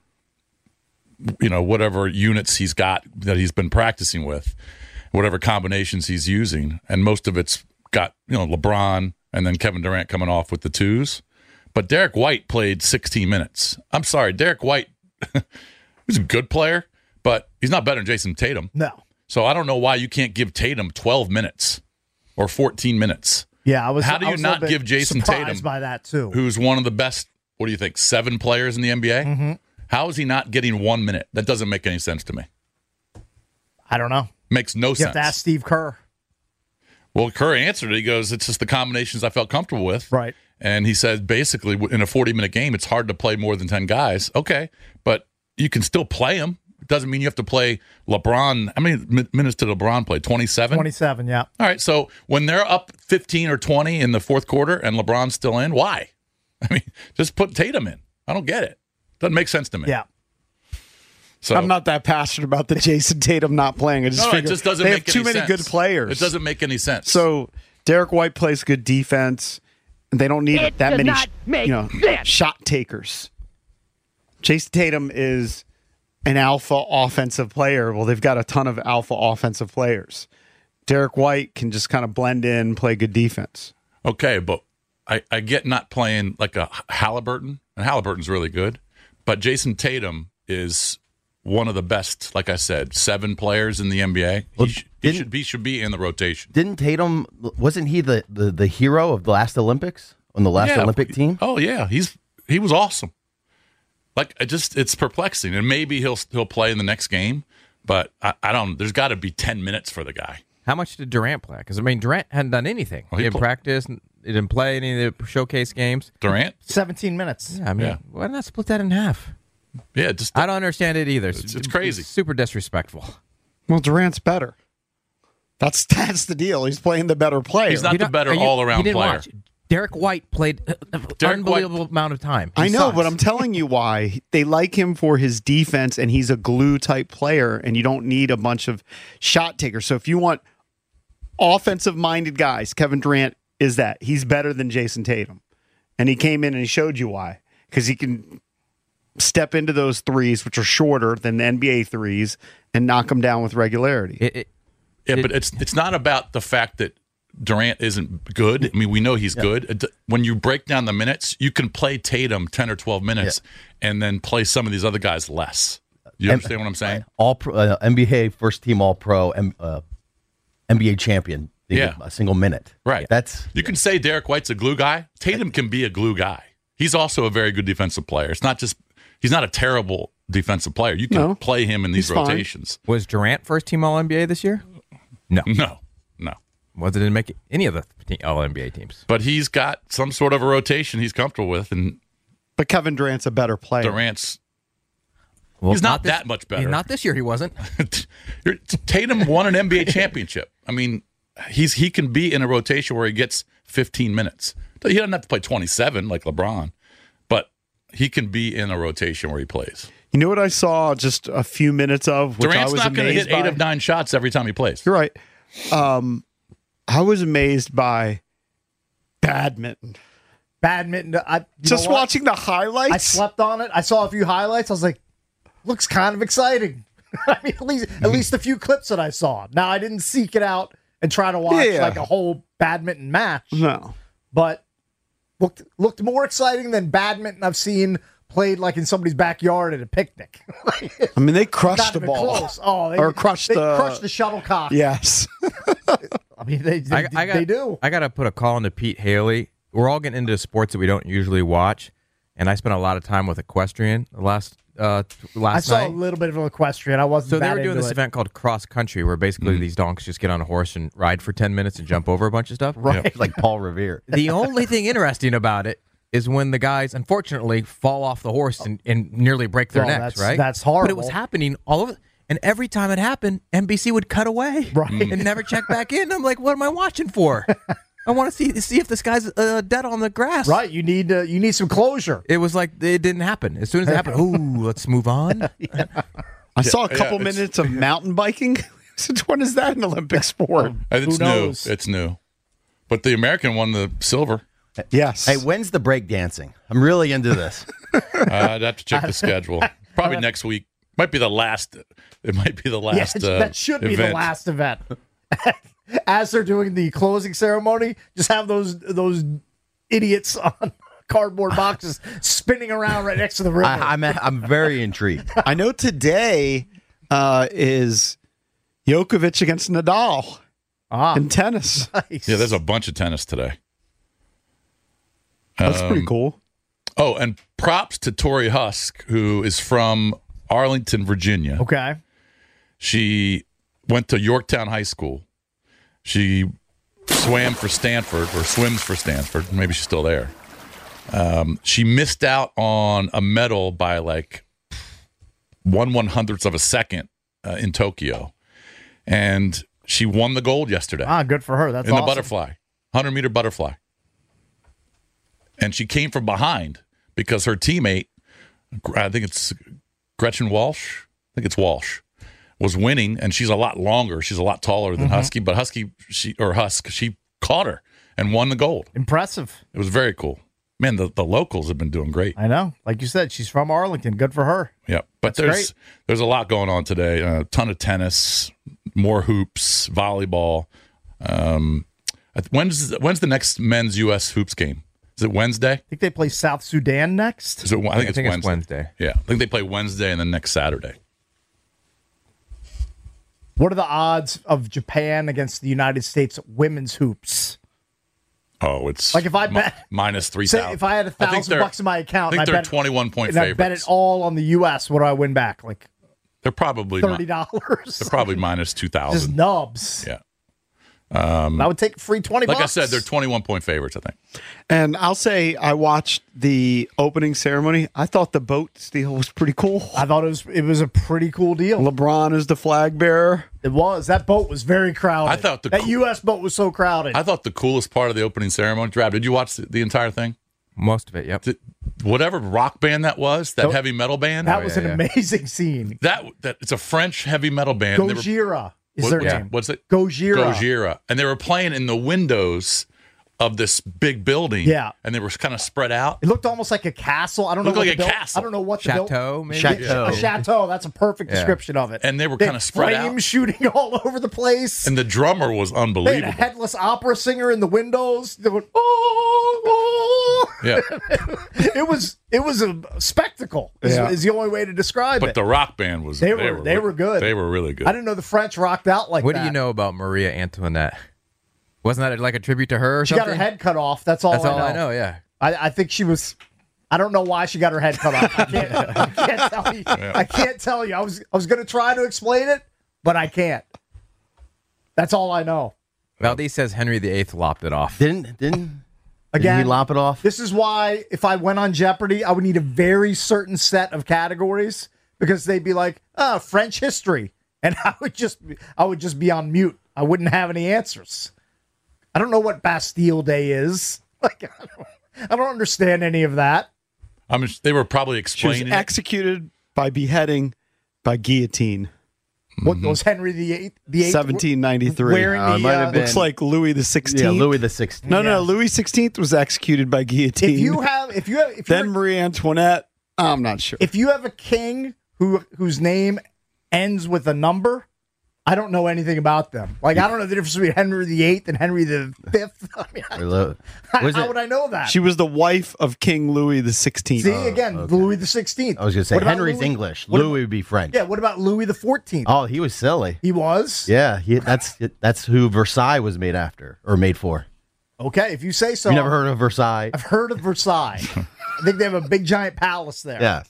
whatever units he's got that he's been practicing with, whatever combinations he's using. And most of it's got, LeBron and then Kevin Durant coming off with the twos. But Derek White played 16 minutes. I'm sorry, Derek White, he's a good player, but he's not better than Jason Tatum.
No.
So I don't know why you can't give Tatum 12 minutes or 14 minutes.
Yeah,
How do you not give Jason Tatum,
by that too,
who's one of the best, what do you think, 7 players in the NBA?
Mm-hmm.
How is he not getting 1 minute? That doesn't make any sense to me.
I don't know.
Makes no sense.
You have to ask Steve Kerr.
Well, Kerr answered it. He goes, it's just the combinations I felt comfortable with.
Right.
And he said, basically, in a 40-minute game, it's hard to play more than 10 guys. Okay, but you can still play them. It doesn't mean you have to play LeBron. How many minutes did LeBron play? 27?
27, yeah.
All right, so when they're up 15 or 20 in the fourth quarter and LeBron's still in, why? I mean, just put Tatum in. I don't get it. Doesn't make sense to me.
Yeah.
So I'm not that passionate about the Jason Tatum not playing. I just figure
it just doesn't
they
make
have too
any
many
sense.
good players.
It doesn't make any sense.
So Derek White plays good defense. And they don't need that many shot takers. Jason Tatum is an alpha offensive player. Well, they've got a ton of alpha offensive players. Derek White can just kind of blend in, play good defense.
Okay, but I get not playing like a Halliburton, and Halliburton's really good. But Jason Tatum is one of the best, like I said, 7 players in the NBA. He should be in the rotation.
Didn't Tatum, wasn't he the hero of the last Olympics on the last Olympic team?
Oh yeah, he was awesome. Like it's perplexing, and maybe he'll play in the next game, but I don't. There's got to be 10 minutes for the guy.
How much did Durant play? Because Durant hadn't done anything. He didn't practice. He didn't play any of the showcase games.
Durant
17 minutes.
Yeah, why not split that in half?
Yeah,
I don't understand it either.
It's crazy.
It's super disrespectful.
Well, Durant's better. That's the deal. He's playing the better player.
He's not the better all-around player.
Derek White played an unbelievable amount of time.
I know, but I'm telling you why. They like him for his defense, and he's a glue-type player, and you don't need a bunch of shot takers. So if you want offensive-minded guys, Kevin Durant is that. He's better than Jason Tatum. And he came in and he showed you why. Because he can step into those threes, which are shorter than the NBA threes, and knock them down with regularity.
But it's not about the fact that Durant isn't good. I mean, we know he's good. When you break down the minutes, you can play Tatum 10 or 12 minutes and then play some of these other guys less. You understand what I'm saying?
NBA first team All-Pro, NBA champion. A single minute.
Right. You can say Derek White's a glue guy. Tatum can be a glue guy. He's also a very good defensive player. It's not just he's not a terrible defensive player. You can play him in these rotations.
Was Durant first team All-NBA this year? No. Didn't make any of the All-NBA teams.
But he's got some sort of a rotation he's comfortable with.
But Kevin Durant's a better player.
He's not that much better.
Not this year he wasn't.
Tatum won an NBA championship. I mean, he can be in a rotation where he gets 15 minutes. He doesn't have to play 27 like LeBron, but he can be in a rotation where he plays.
You know what I saw just a few minutes of? Which
Durant's
I was
not going to hit 8 of 9 shots every time he plays.
You're right. I was amazed by badminton. Just watching the highlights.
I slept on it. I saw a few highlights. I was like, looks kind of exciting. I mean, at least a few clips that I saw. Now, I didn't seek it out and try to watch like a whole badminton match.
No.
But looked more exciting than badminton I've seen played like in somebody's backyard at a picnic.
I mean, they crushed the ball.
Close. Oh,
they crushed the
shuttlecock.
Yes.
I mean, they do.
I got to put a call into Pete Haley. We're all getting into sports that we don't usually watch, and I spent a lot of time with equestrian last night.
I saw a little bit of equestrian. I wasn't.
So they were doing this event called cross country, where basically these donks just get on a horse and ride for 10 minutes and jump over a bunch of stuff.
Right,
like Paul Revere.
The only thing interesting about it is when the guys, unfortunately, fall off the horse and nearly break their necks. Right,
that's horrible.
But it was happening all over. And every time it happened, NBC would cut away and never check back in. I'm like, what am I watching for? I want to see if this guy's dead on the grass.
Right, you need some closure.
It was like it didn't happen. As soon as it happened, ooh, let's move on.
I saw a couple minutes of mountain biking. Since when is that an Olympic sport?
It's new. It's new. But the American won the silver.
Yes.
Hey, when's the break dancing? I'm really into this.
I'd have to check the schedule. Probably next week. Might be the last. It might be the last.
That should be the last event. As they're doing the closing ceremony, just have those idiots on cardboard boxes spinning around right next to the river.
I'm very intrigued.
I know today is Djokovic against Nadal in tennis.
Nice.
Yeah, there's a bunch of tennis today.
That's pretty cool.
Oh, and props to Tori Husk, who is from Arlington, Virginia.
Okay.
She went to Yorktown High School. She swam for Stanford, or swims for Stanford. Maybe she's still there. She missed out on a medal by like 1/100th of a second in Tokyo. And she won the gold yesterday.
Good for her. That's
in
awesome.
the butterfly, 100-meter butterfly. And she came from behind because her teammate, I think it's Gretchen Walsh, was winning, and she's a lot longer. She's a lot taller than Husky, but she caught her and won the gold.
Impressive.
It was very cool. Man, the locals have been doing great.
I know. Like you said, she's from Arlington. Good for her.
Yeah, but there's a lot going on today. A ton of tennis, more hoops, volleyball. When's the next men's U.S. hoops game? Is it Wednesday?
I think they play South Sudan next.
I think it's Wednesday. Yeah, I think they play Wednesday and then next Saturday.
What are the odds of Japan against the United States women's hoops?
Oh, it's
like if I bet
minus 3,000.
Say if I had $1,000 in my account,
I think they're 21-point favorites.
I bet it all on the U.S. What do I win back? Like
they're probably
$30.
They're probably minus 2,000.
Just nubs.
Yeah.
I would take a free $20.
Like I said, they're 21-point favorites, I think.
And I'll say I watched the opening ceremony. I thought the boat steal was pretty cool.
I thought it was a pretty cool deal.
LeBron is the flag bearer.
It was. That boat was very crowded.
I thought
that U.S. boat was so crowded.
I thought the coolest part of the opening ceremony, Drab, did you watch the entire thing?
Most of it, yep.
Whatever rock band that was, that heavy metal band.
That was an amazing scene.
That it's a French heavy metal band.
Gojira is their name.
What's it?
Gojira.
Gojira. And they were playing in the windows of this big building.
Yeah.
And they were kind of spread out.
It looked almost like a castle. I don't know.
Looked like a castle.
I don't know what
Chateau, maybe?
Chateau. A chateau. That's a perfect description of it.
And they were kind of spread out.
Flames shooting all over the place.
And the drummer was
They had
unbelievable.
a headless opera singer in the windows. They went,
Yeah.
It was a spectacle. Is the only way to describe
But
it.
the rock band was
They were good.
They were really good.
I didn't know the French rocked out like
What
that.
do you know about Maria Antoinette? Wasn't that like a tribute to her or
She
something?
got her head cut off. That's all I know.
Yeah.
I think she was. I don't know why she got her head cut off. I can't tell you. I can't tell you. I was going to try to explain it, but I can't. That's all I know.
Valdez says Henry VIII lopped it off.
Didn't
Again,
he lop it off?
This is why if I went on Jeopardy, I would need a very certain set of categories because they'd be like, French history. And I would just be on mute. I wouldn't have any answers. I don't know what Bastille Day is. Like, I don't understand any of that.
I mean, they were probably
She
explaining
was
it.
executed by beheading by guillotine.
What was Henry VIII?
1793.
Wearing the,
might have been-
Looks like Louis the 16th.
Yeah, Louis the 16th.
No, Louis 16th was executed by guillotine.
If you
then Marie Antoinette. I'm not sure.
If you have a king whose name ends with a number, I don't know anything about them. Like, I don't know the difference between Henry VIII and Henry V. I mean, how would I know that?
She was the wife of King Louis the 16th.
See, again, Louis the 16th.
I was going to say
What about
Henry's
Louis?
English. Louis would be French.
Yeah, what about Louis the 14th?
Oh, he was silly.
He was?
Yeah, that's who Versailles was made after or made for.
Okay, if you say so.
You never heard of Versailles?
I've heard of Versailles. I think they have a big giant palace there.
Yeah.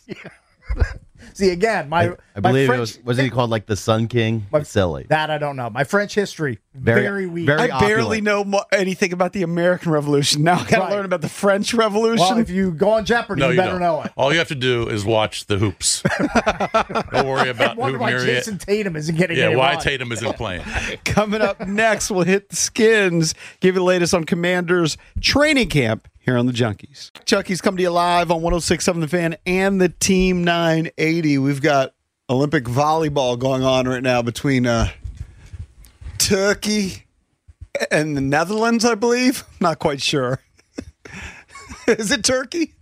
See, again,
I believe it wasn't he called like the Sun King? Silly.
That I don't know. My French history, very weak.
very
I barely
opulent.
know anything about the American Revolution. Now I got to learn about the French Revolution.
Well, if you go on Jeopardy, you better
don't.
know it.
All you have to do is watch the hoops. Don't worry about
wonder
who
why
Marriott.
Jason Tatum isn't getting
Yeah,
any
why
run.
Tatum isn't playing.
Coming up next, we'll hit the Skins, give you the latest on Commanders training camp here on the Junkies. Junkies come to you live on 106.7 The Fan and the Team 980. We've got Olympic volleyball going on right now between Turkey and the Netherlands, I believe. Not quite sure. Is it Turkey?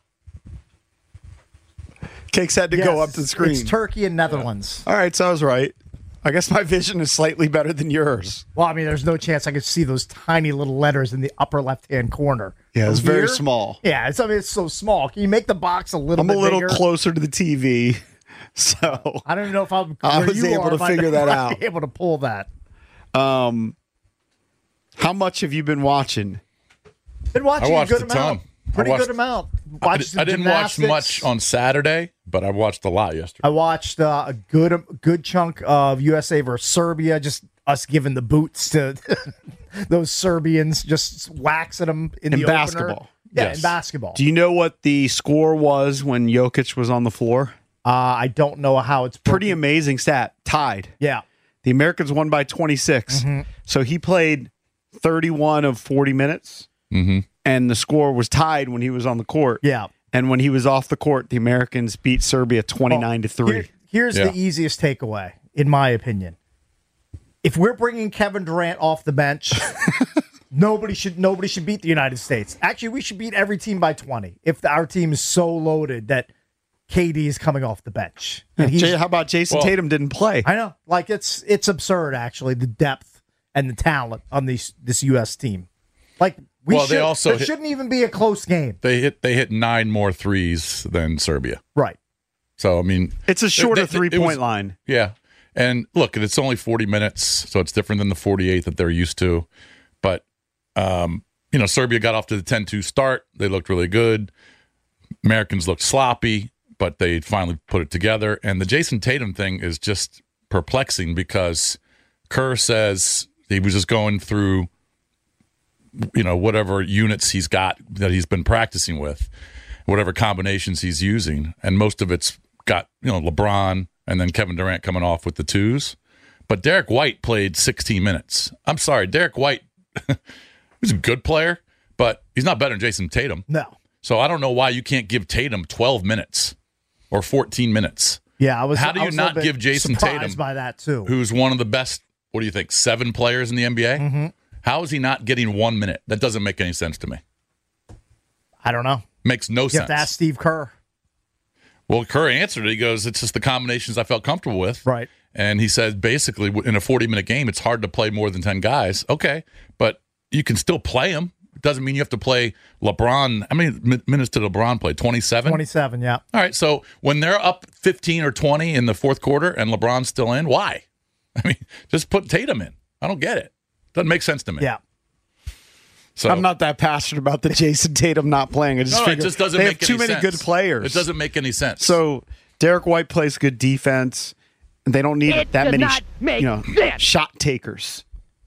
Cakes had to go up to the screen.
It's Turkey and Netherlands.
All right, so I was right. I guess my vision is slightly better than yours.
Well, I mean, there's no chance I could see those tiny little letters in the upper left-hand corner.
Yeah, it's
From
very
here?
small.
Yeah, it's so small. Can you make the box a little
I'm
bit
a little
bigger?
closer to the TV, so
I don't even know if I'm.
I
where
was
you
able
are,
to
if I-
figure that
if
out.
I'd be able to pull that.
How much have you been watching?
Been watching
I watched
a good
a ton.
amount. Pretty
I watched-
good amount.
I
Watched some
didn't watch
gymnastics.
much on Saturday, but I watched a lot yesterday.
I watched a good chunk of USA versus Serbia. Just us giving the boots to those Serbians, just waxing them in the
basketball.
opener. Yeah,
Yes.
in basketball.
Do you know what the score was when Jokic was on the floor?
I don't know how it's
Pretty amazing stat. Tied.
Yeah.
The Americans won by 26. So he played 31 of 40 minutes, and the score was tied when he was on the court.
Yeah.
And when he was off the court, the Americans beat Serbia 29-3.
Here's
Yeah.
the easiest takeaway, in my opinion. If we're bringing Kevin Durant off the bench, nobody should beat the United States. Actually, we should beat every team by 20 if our team is so loaded that KD is coming off the bench. And
How about Jason Tatum didn't play?
I know, like it's absurd actually, the depth and the talent on this U.S. team. Like there shouldn't even be a close game.
They hit 9 more threes than Serbia.
Right.
So I mean,
It's a shorter
it was-
three-point line.
Yeah. And look, it's only 40 minutes, so it's different than the 48 that they're used to. But, Serbia got off to the 10-2 start. They looked really good. Americans looked sloppy, but they finally put it together. And the Jason Tatum thing is just perplexing because Kerr says He was just going through, whatever units he's got that he's been practicing with, whatever combinations he's using. And most of it's got, LeBron and then Kevin Durant coming off with the twos. But Derek White played 16 minutes. I'm sorry, Derek White, he's a good player, but he's not better than Jason Tatum.
No.
So I don't know why you can't give Tatum 12 minutes or 14 minutes.
Yeah,
How do you not give Jason Tatum,
by that too,
who's one of the best, what do you think, 7 players in the NBA?
Mm-hmm.
How is he not getting 1 minute? That doesn't make any sense to me.
I don't know.
Makes no sense.
You have to ask Steve Kerr.
Well, Kerr answered it. He goes, it's just the combinations I felt comfortable with.
Right.
And he said, basically, in a 40-minute game, it's hard to play more than 10 guys. Okay, but you can still play them. It doesn't mean you have to play LeBron. How many minutes did LeBron play? 27?
27, yeah.
All right, so when they're up 15 or 20 in the fourth quarter and LeBron's still in, why? I mean, just put Tatum in. I don't get it. Doesn't make sense to me.
Yeah.
So
I'm not that passionate about the Jason Tatum not playing. I just figure
it just doesn't
they
make
have too
any
many
sense.
good players.
It doesn't make any sense.
So Derek White plays good defense. And they don't need that many shot takers.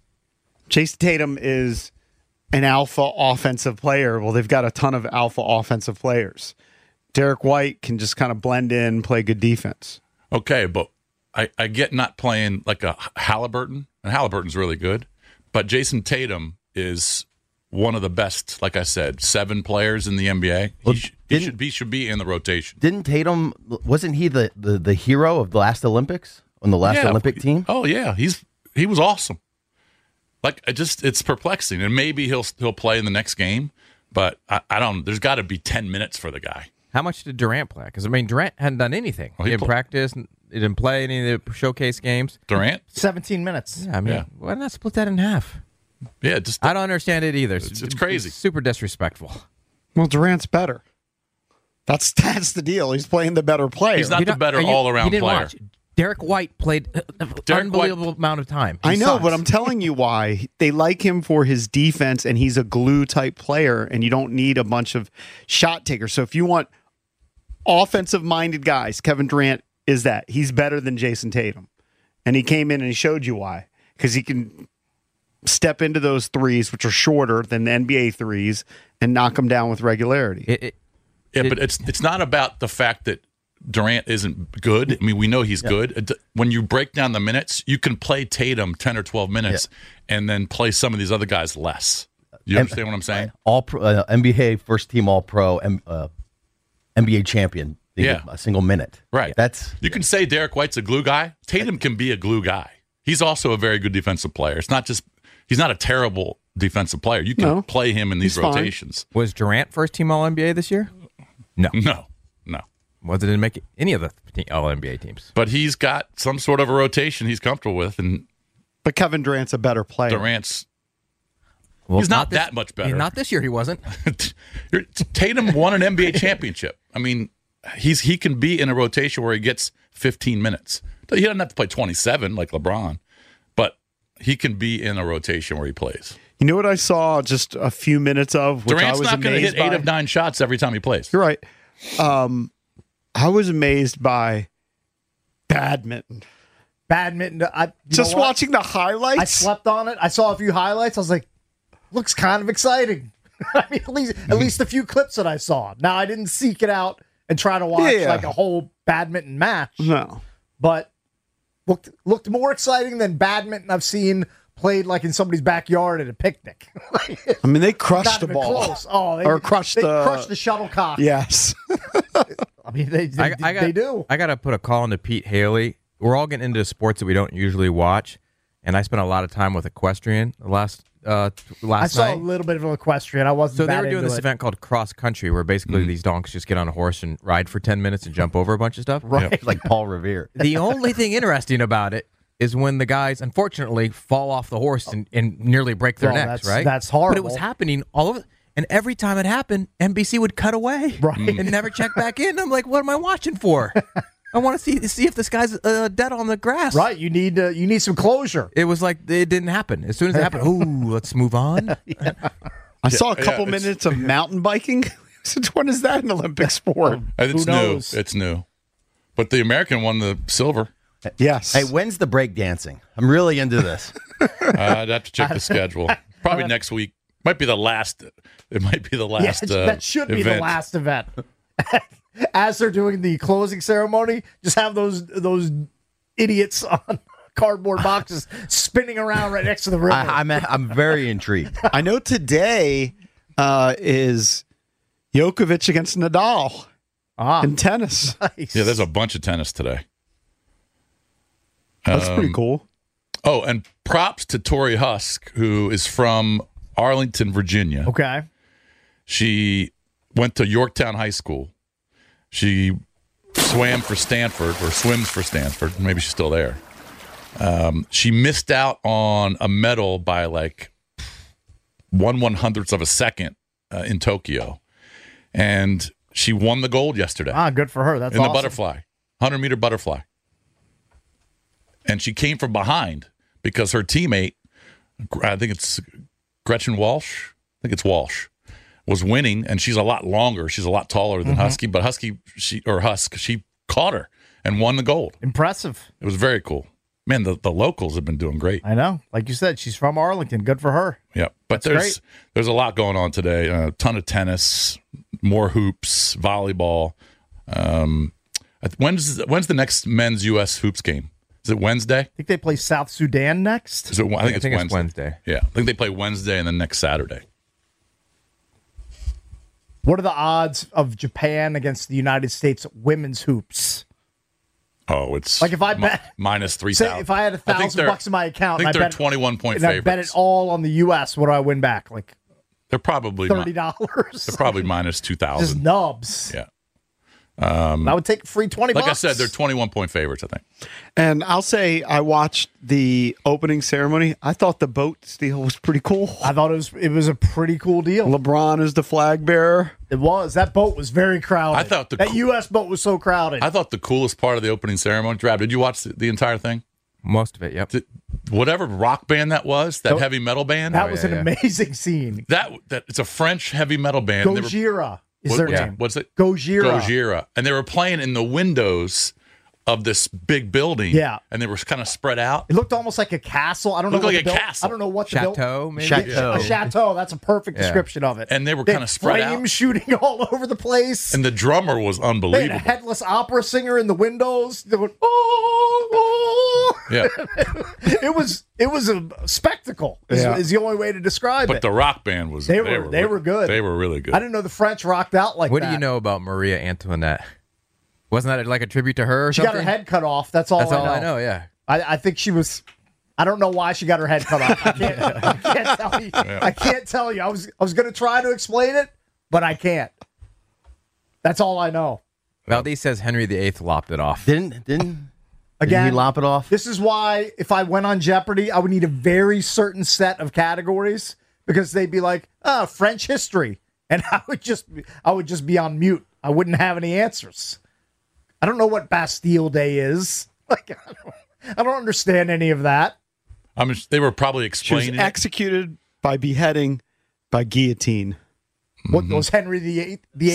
Jason Tatum is an alpha offensive player. Well, they've got a ton of alpha offensive players. Derek White can just kind of blend in, play good defense.
Okay, but I get not playing like a Halliburton, and Halliburton's really good, but Jason Tatum is one of the best, like I said, 7 players in the NBA.
Well,
he should be in the rotation.
Didn't Tatum, wasn't he the hero of the last Olympics on the last Olympic team?
Oh yeah, he was awesome. Like it's perplexing, and maybe he'll play in the next game, but I don't. There's got to be 10 minutes for the guy.
How much did Durant play? Because Durant hadn't done anything. He didn't practice. He didn't play any of the showcase games.
Durant
17 minutes.
Yeah, why not split that in half?
Yeah,
I don't understand it either.
It's crazy.
It's super disrespectful.
Well, Durant's better. That's the deal. He's playing the better player.
He's not the better all-around player.
Watch. Derek White played an unbelievable amount of time.
I know, but I'm telling you why. They like him for his defense, and he's a glue-type player, and you don't need a bunch of shot takers. So if you want offensive-minded guys, Kevin Durant is that. He's better than Jason Tatum. And he came in and he showed you why. Because he can step into those threes, which are shorter than the NBA threes, and knock them down with regularity.
But it's not about the fact that Durant isn't good. I mean, we know he's good. When you break down the minutes, you can play Tatum 10 or 12 minutes and then play some of these other guys less. You understand what I'm saying?
All pro, NBA first team All Pro, NBA champion. A single minute.
Right. You can say Derek White's a glue guy. Tatum can be a glue guy. He's also a very good defensive player. It's not just he's not a terrible defensive player. You can play him in these rotations.
Was Durant first team All NBA this year? No.
Well, they didn't make any of the All-NBA teams.
But he's got some sort of a rotation he's comfortable with.
But Kevin Durant's a better player.
He's not that much better.
Not this year, he wasn't.
Tatum won an NBA championship. I mean, he can be in a rotation where he gets 15 minutes. He doesn't have to play 27 like LeBron, but he can be in a rotation where he plays.
You know what I saw just a few minutes of? Which
Durant's
I was
not going to hit 8
by?
of 9 shots every time he plays.
You're right. I was amazed by badminton. Just watching the highlights.
I slept on it. I saw a few highlights. I was like, looks kind of exciting. I mean, at least a few clips that I saw. Now, I didn't seek it out and try to watch like a whole badminton match.
No.
But looked more exciting than badminton I've seen played like in somebody's backyard at a picnic.
I mean, they crushed the ball.
Close. Oh, they crushed the shuttlecock.
Yes.
I mean, they do.
I got to put a call into Pete Haley. We're all getting into sports that we don't usually watch, and I spent a lot of time with equestrian last night.
I saw a little bit of an equestrian. I wasn't.
So they were doing this event called cross country, where basically these donks just get on a horse and ride for 10 minutes and jump over a bunch of stuff.
Right, like Paul Revere.
The only thing interesting about it is when the guys, unfortunately, fall off the horse and nearly break their necks, right?
That's horrible.
But it was happening all over. And every time it happened, NBC would cut away and never check back in. I'm like, what am I watching for? I want to see if this guy's dead on the grass.
Right, you need some closure.
It was like it didn't happen. As soon as it happened, let's move on.
I saw a couple minutes of mountain biking. Since when is that an Olympic sport?
It's new. It's new. But the American won the silver.
Yes.
Hey, when's the break dancing? I'm really into this.
I'd have to check the schedule. Probably next week. Might be the last. It might be the last.
That should be the last event. As they're doing the closing ceremony, just have those idiots on cardboard boxes spinning around right next to the river.
I'm very intrigued.
I know today is Djokovic against Nadal in tennis.
Nice.
Yeah, there's a bunch of tennis today.
That's pretty cool.
Oh, and props to Tori Husk, who is from Arlington, Virginia.
Okay.
She went to Yorktown High School. She swam for Stanford, or swims for Stanford. Maybe she's still there. She missed out on a medal by like 1/100th of a second in Tokyo. And she won the gold yesterday.
Good for her. That's
in
awesome.
the butterfly, 100-meter butterfly. And she came from behind because her teammate, I think it's Gretchen Walsh, was winning, and she's a lot longer. She's a lot taller than Husky, but she caught her and won the gold.
Impressive.
It was very cool. Man, the locals have been doing great.
I know. Like you said, she's from Arlington. Good for her.
Yeah, but there's a lot going on today. A ton of tennis, more hoops, volleyball. When's the next men's U.S. hoops game? Is it Wednesday?
I think they play South Sudan next.
I think it's Wednesday. Yeah, I think they play Wednesday and then next Saturday.
What are the odds of Japan against the United States women's hoops?
Oh, it's
like if I bet
minus 3,000.
Say if I had $1,000 in my account,
I think they're
bet
21-point
and
favorites.
I bet it all on the U.S. What do I win back? Like
they're probably
$30.
They're probably minus 2,000.
Just nubs.
Yeah.
I would take free $20.
Like I said, they're 21-point favorites, I think.
And I'll say I watched the opening ceremony. I thought the boat deal was pretty cool.
I thought it was a pretty cool deal.
LeBron is the flag bearer.
It was. That boat was very crowded.
I thought
that U.S. boat was so crowded.
I thought the coolest part of the opening ceremony, Drab, did you watch the entire thing?
Most of it, yep.
Whatever rock band that was, that heavy metal band.
That was an amazing scene.
That it's a French heavy metal band.
Gojira is their name.
What's it?
Gojira.
And they were playing in the windows of this big building.
Yeah.
And they were kind of spread out.
It looked almost like a castle. I don't know.
Looked like a castle.
I don't know what
Chateau, maybe?
Chateau. A chateau. That's a perfect description of it.
And they were kind of spread out.
Flames shooting all over the place.
And the drummer was
They had
unbelievable.
a headless opera singer in the windows. They went, oh.
Yeah.
It was a spectacle. Is the only way to describe it.
But the rock band was
they were good.
They were really good.
I didn't know the French rocked out like
what
that.
do you know about Maria Antoinette? Wasn't that like a tribute to her or
She
something?
got her head cut off. That's all I know.
Yeah.
I think she was. I don't know why she got her head cut off. I can't tell you.
Yeah.
I can't tell you. I was going to try to explain it, but I can't. That's all I know.
Valdez says Henry VIII lopped it off.
Didn't
Again,
he lop it off?
This is why if I went on Jeopardy, I would need a very certain set of categories because they'd be like, French history. And I would just be on mute. I wouldn't have any answers. I don't know what Bastille Day is. Like, I don't understand any of that.
I mean, they were probably
She was
explaining.
executed by beheading by guillotine.
What was Henry VIII?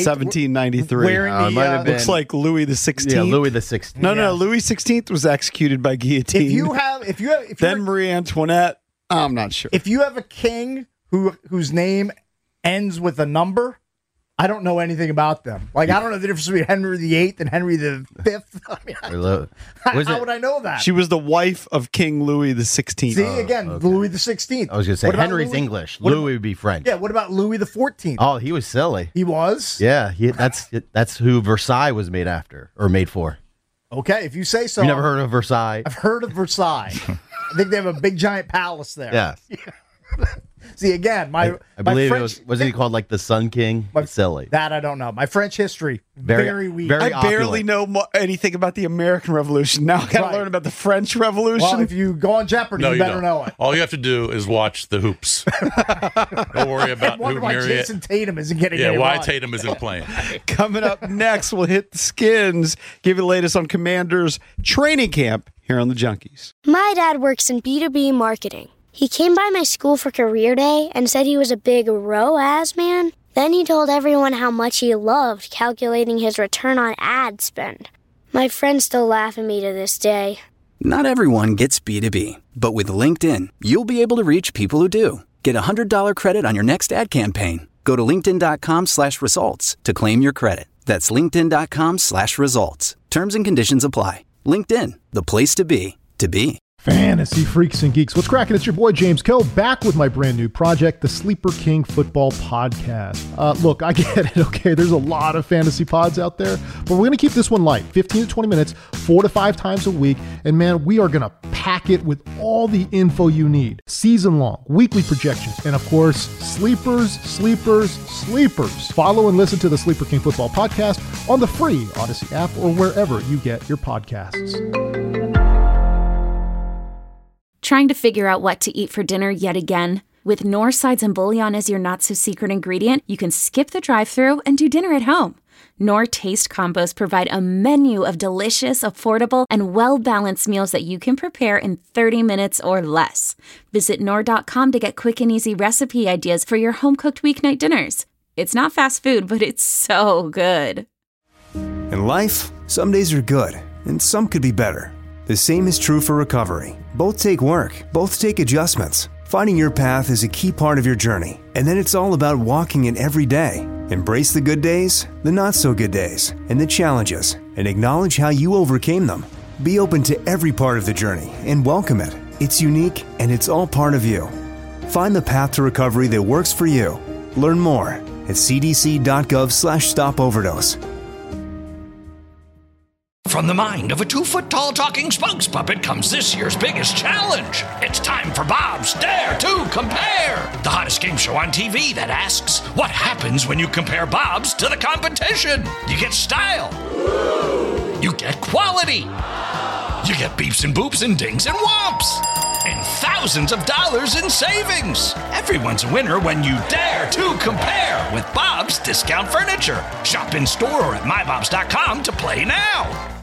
1793.
Wearing
it might have
Looks
been-
like Louis the 16th.
Yeah, Louis the 16th.
No, Louis 16th was executed by guillotine. Then Marie Antoinette. I'm not sure.
If you have a king whose name ends with a number, I don't know anything about them. Like, I don't know the difference between Henry VIII and Henry V. I mean, how would I know that?
She was the wife of King Louis the 16th.
See, again, Louis the 16th.
I was going to say,
What about
Henry's
Louis?
English.
What
Louis would be French.
Yeah, what about Louis the 14th?
Oh, he was silly.
He was?
Yeah, that's who Versailles was made after, or made for.
Okay, if you say so.
You never heard of Versailles?
I've heard of Versailles. I think they have a big giant palace there.
Yeah.
See, again,
I believe
French,
it was he called like the Sun King? Silly.
That I don't know. My French history, very weak.
very
I barely
opulent.
know anything about the American Revolution. Now I got to learn about the French Revolution.
Well, if you go on Jeopardy, you better
don't.
know it.
All you have to do is watch the hoops. Don't worry about
Wonder
who
why
Mariette.
Jason Tatum isn't getting
Yeah,
any
why
run.
Tatum isn't playing.
Coming up next, we'll hit the Skins, give you the latest on Commanders training camp here on the Junkies.
My dad works in B2B marketing. He came by my school for career day and said he was a big ROAS man. Then he told everyone how much he loved calculating his return on ad spend. My friends still laugh at me to this day.
Not everyone gets B2B, but with LinkedIn, you'll be able to reach people who do. Get $100 credit on your next ad campaign. Go to linkedin.com/results to claim your credit. That's linkedin.com/results. Terms and conditions apply. LinkedIn, the place to be, to be.
Fantasy freaks and geeks. What's cracking? It's your boy James Kill back with my brand new project, the Sleeper King Football Podcast. Look, I get it, okay? There's a lot of fantasy pods out there, but we're going to keep this one light, 15 to 20 minutes, 4 to 5 times a week. And man, we are going to pack it with all the info you need. Season long, weekly projections, and of course, sleepers. Follow and listen to the Sleeper King Football Podcast on the free Odyssey app or wherever you get your podcasts.
Trying to figure out what to eat for dinner yet again? With Knorr Sides and Bouillon as your not-so-secret ingredient, you can skip the drive-thru and do dinner at home. Knorr Taste Combos provide a menu of delicious, affordable, and well-balanced meals that you can prepare in 30 minutes or less. Visit Knorr.com to get quick and easy recipe ideas for your home-cooked weeknight dinners. It's not fast food, but it's so good.
In life, some days are good, and some could be better. The same is true for recovery. Both take work, both take adjustments. Finding your path is a key part of your journey, and then it's all about walking it every day. Embrace the good days, the not-so-good days, and the challenges, and acknowledge how you overcame them. Be open to every part of the journey and welcome it. It's unique, and it's all part of you. Find the path to recovery that works for you. Learn more at cdc.gov/stopoverdose.
From the mind of a 2-foot-tall talking spokes puppet comes this year's biggest challenge. It's time for Bob's Dare to Compare, the hottest game show on TV that asks, what happens when you compare Bob's to the competition? You get style. You get quality. You get beeps and boops and dings and whomps. And thousands of dollars in savings. Everyone's a winner when you dare to compare with Bob's Discount Furniture. Shop in store or at mybobs.com to play now.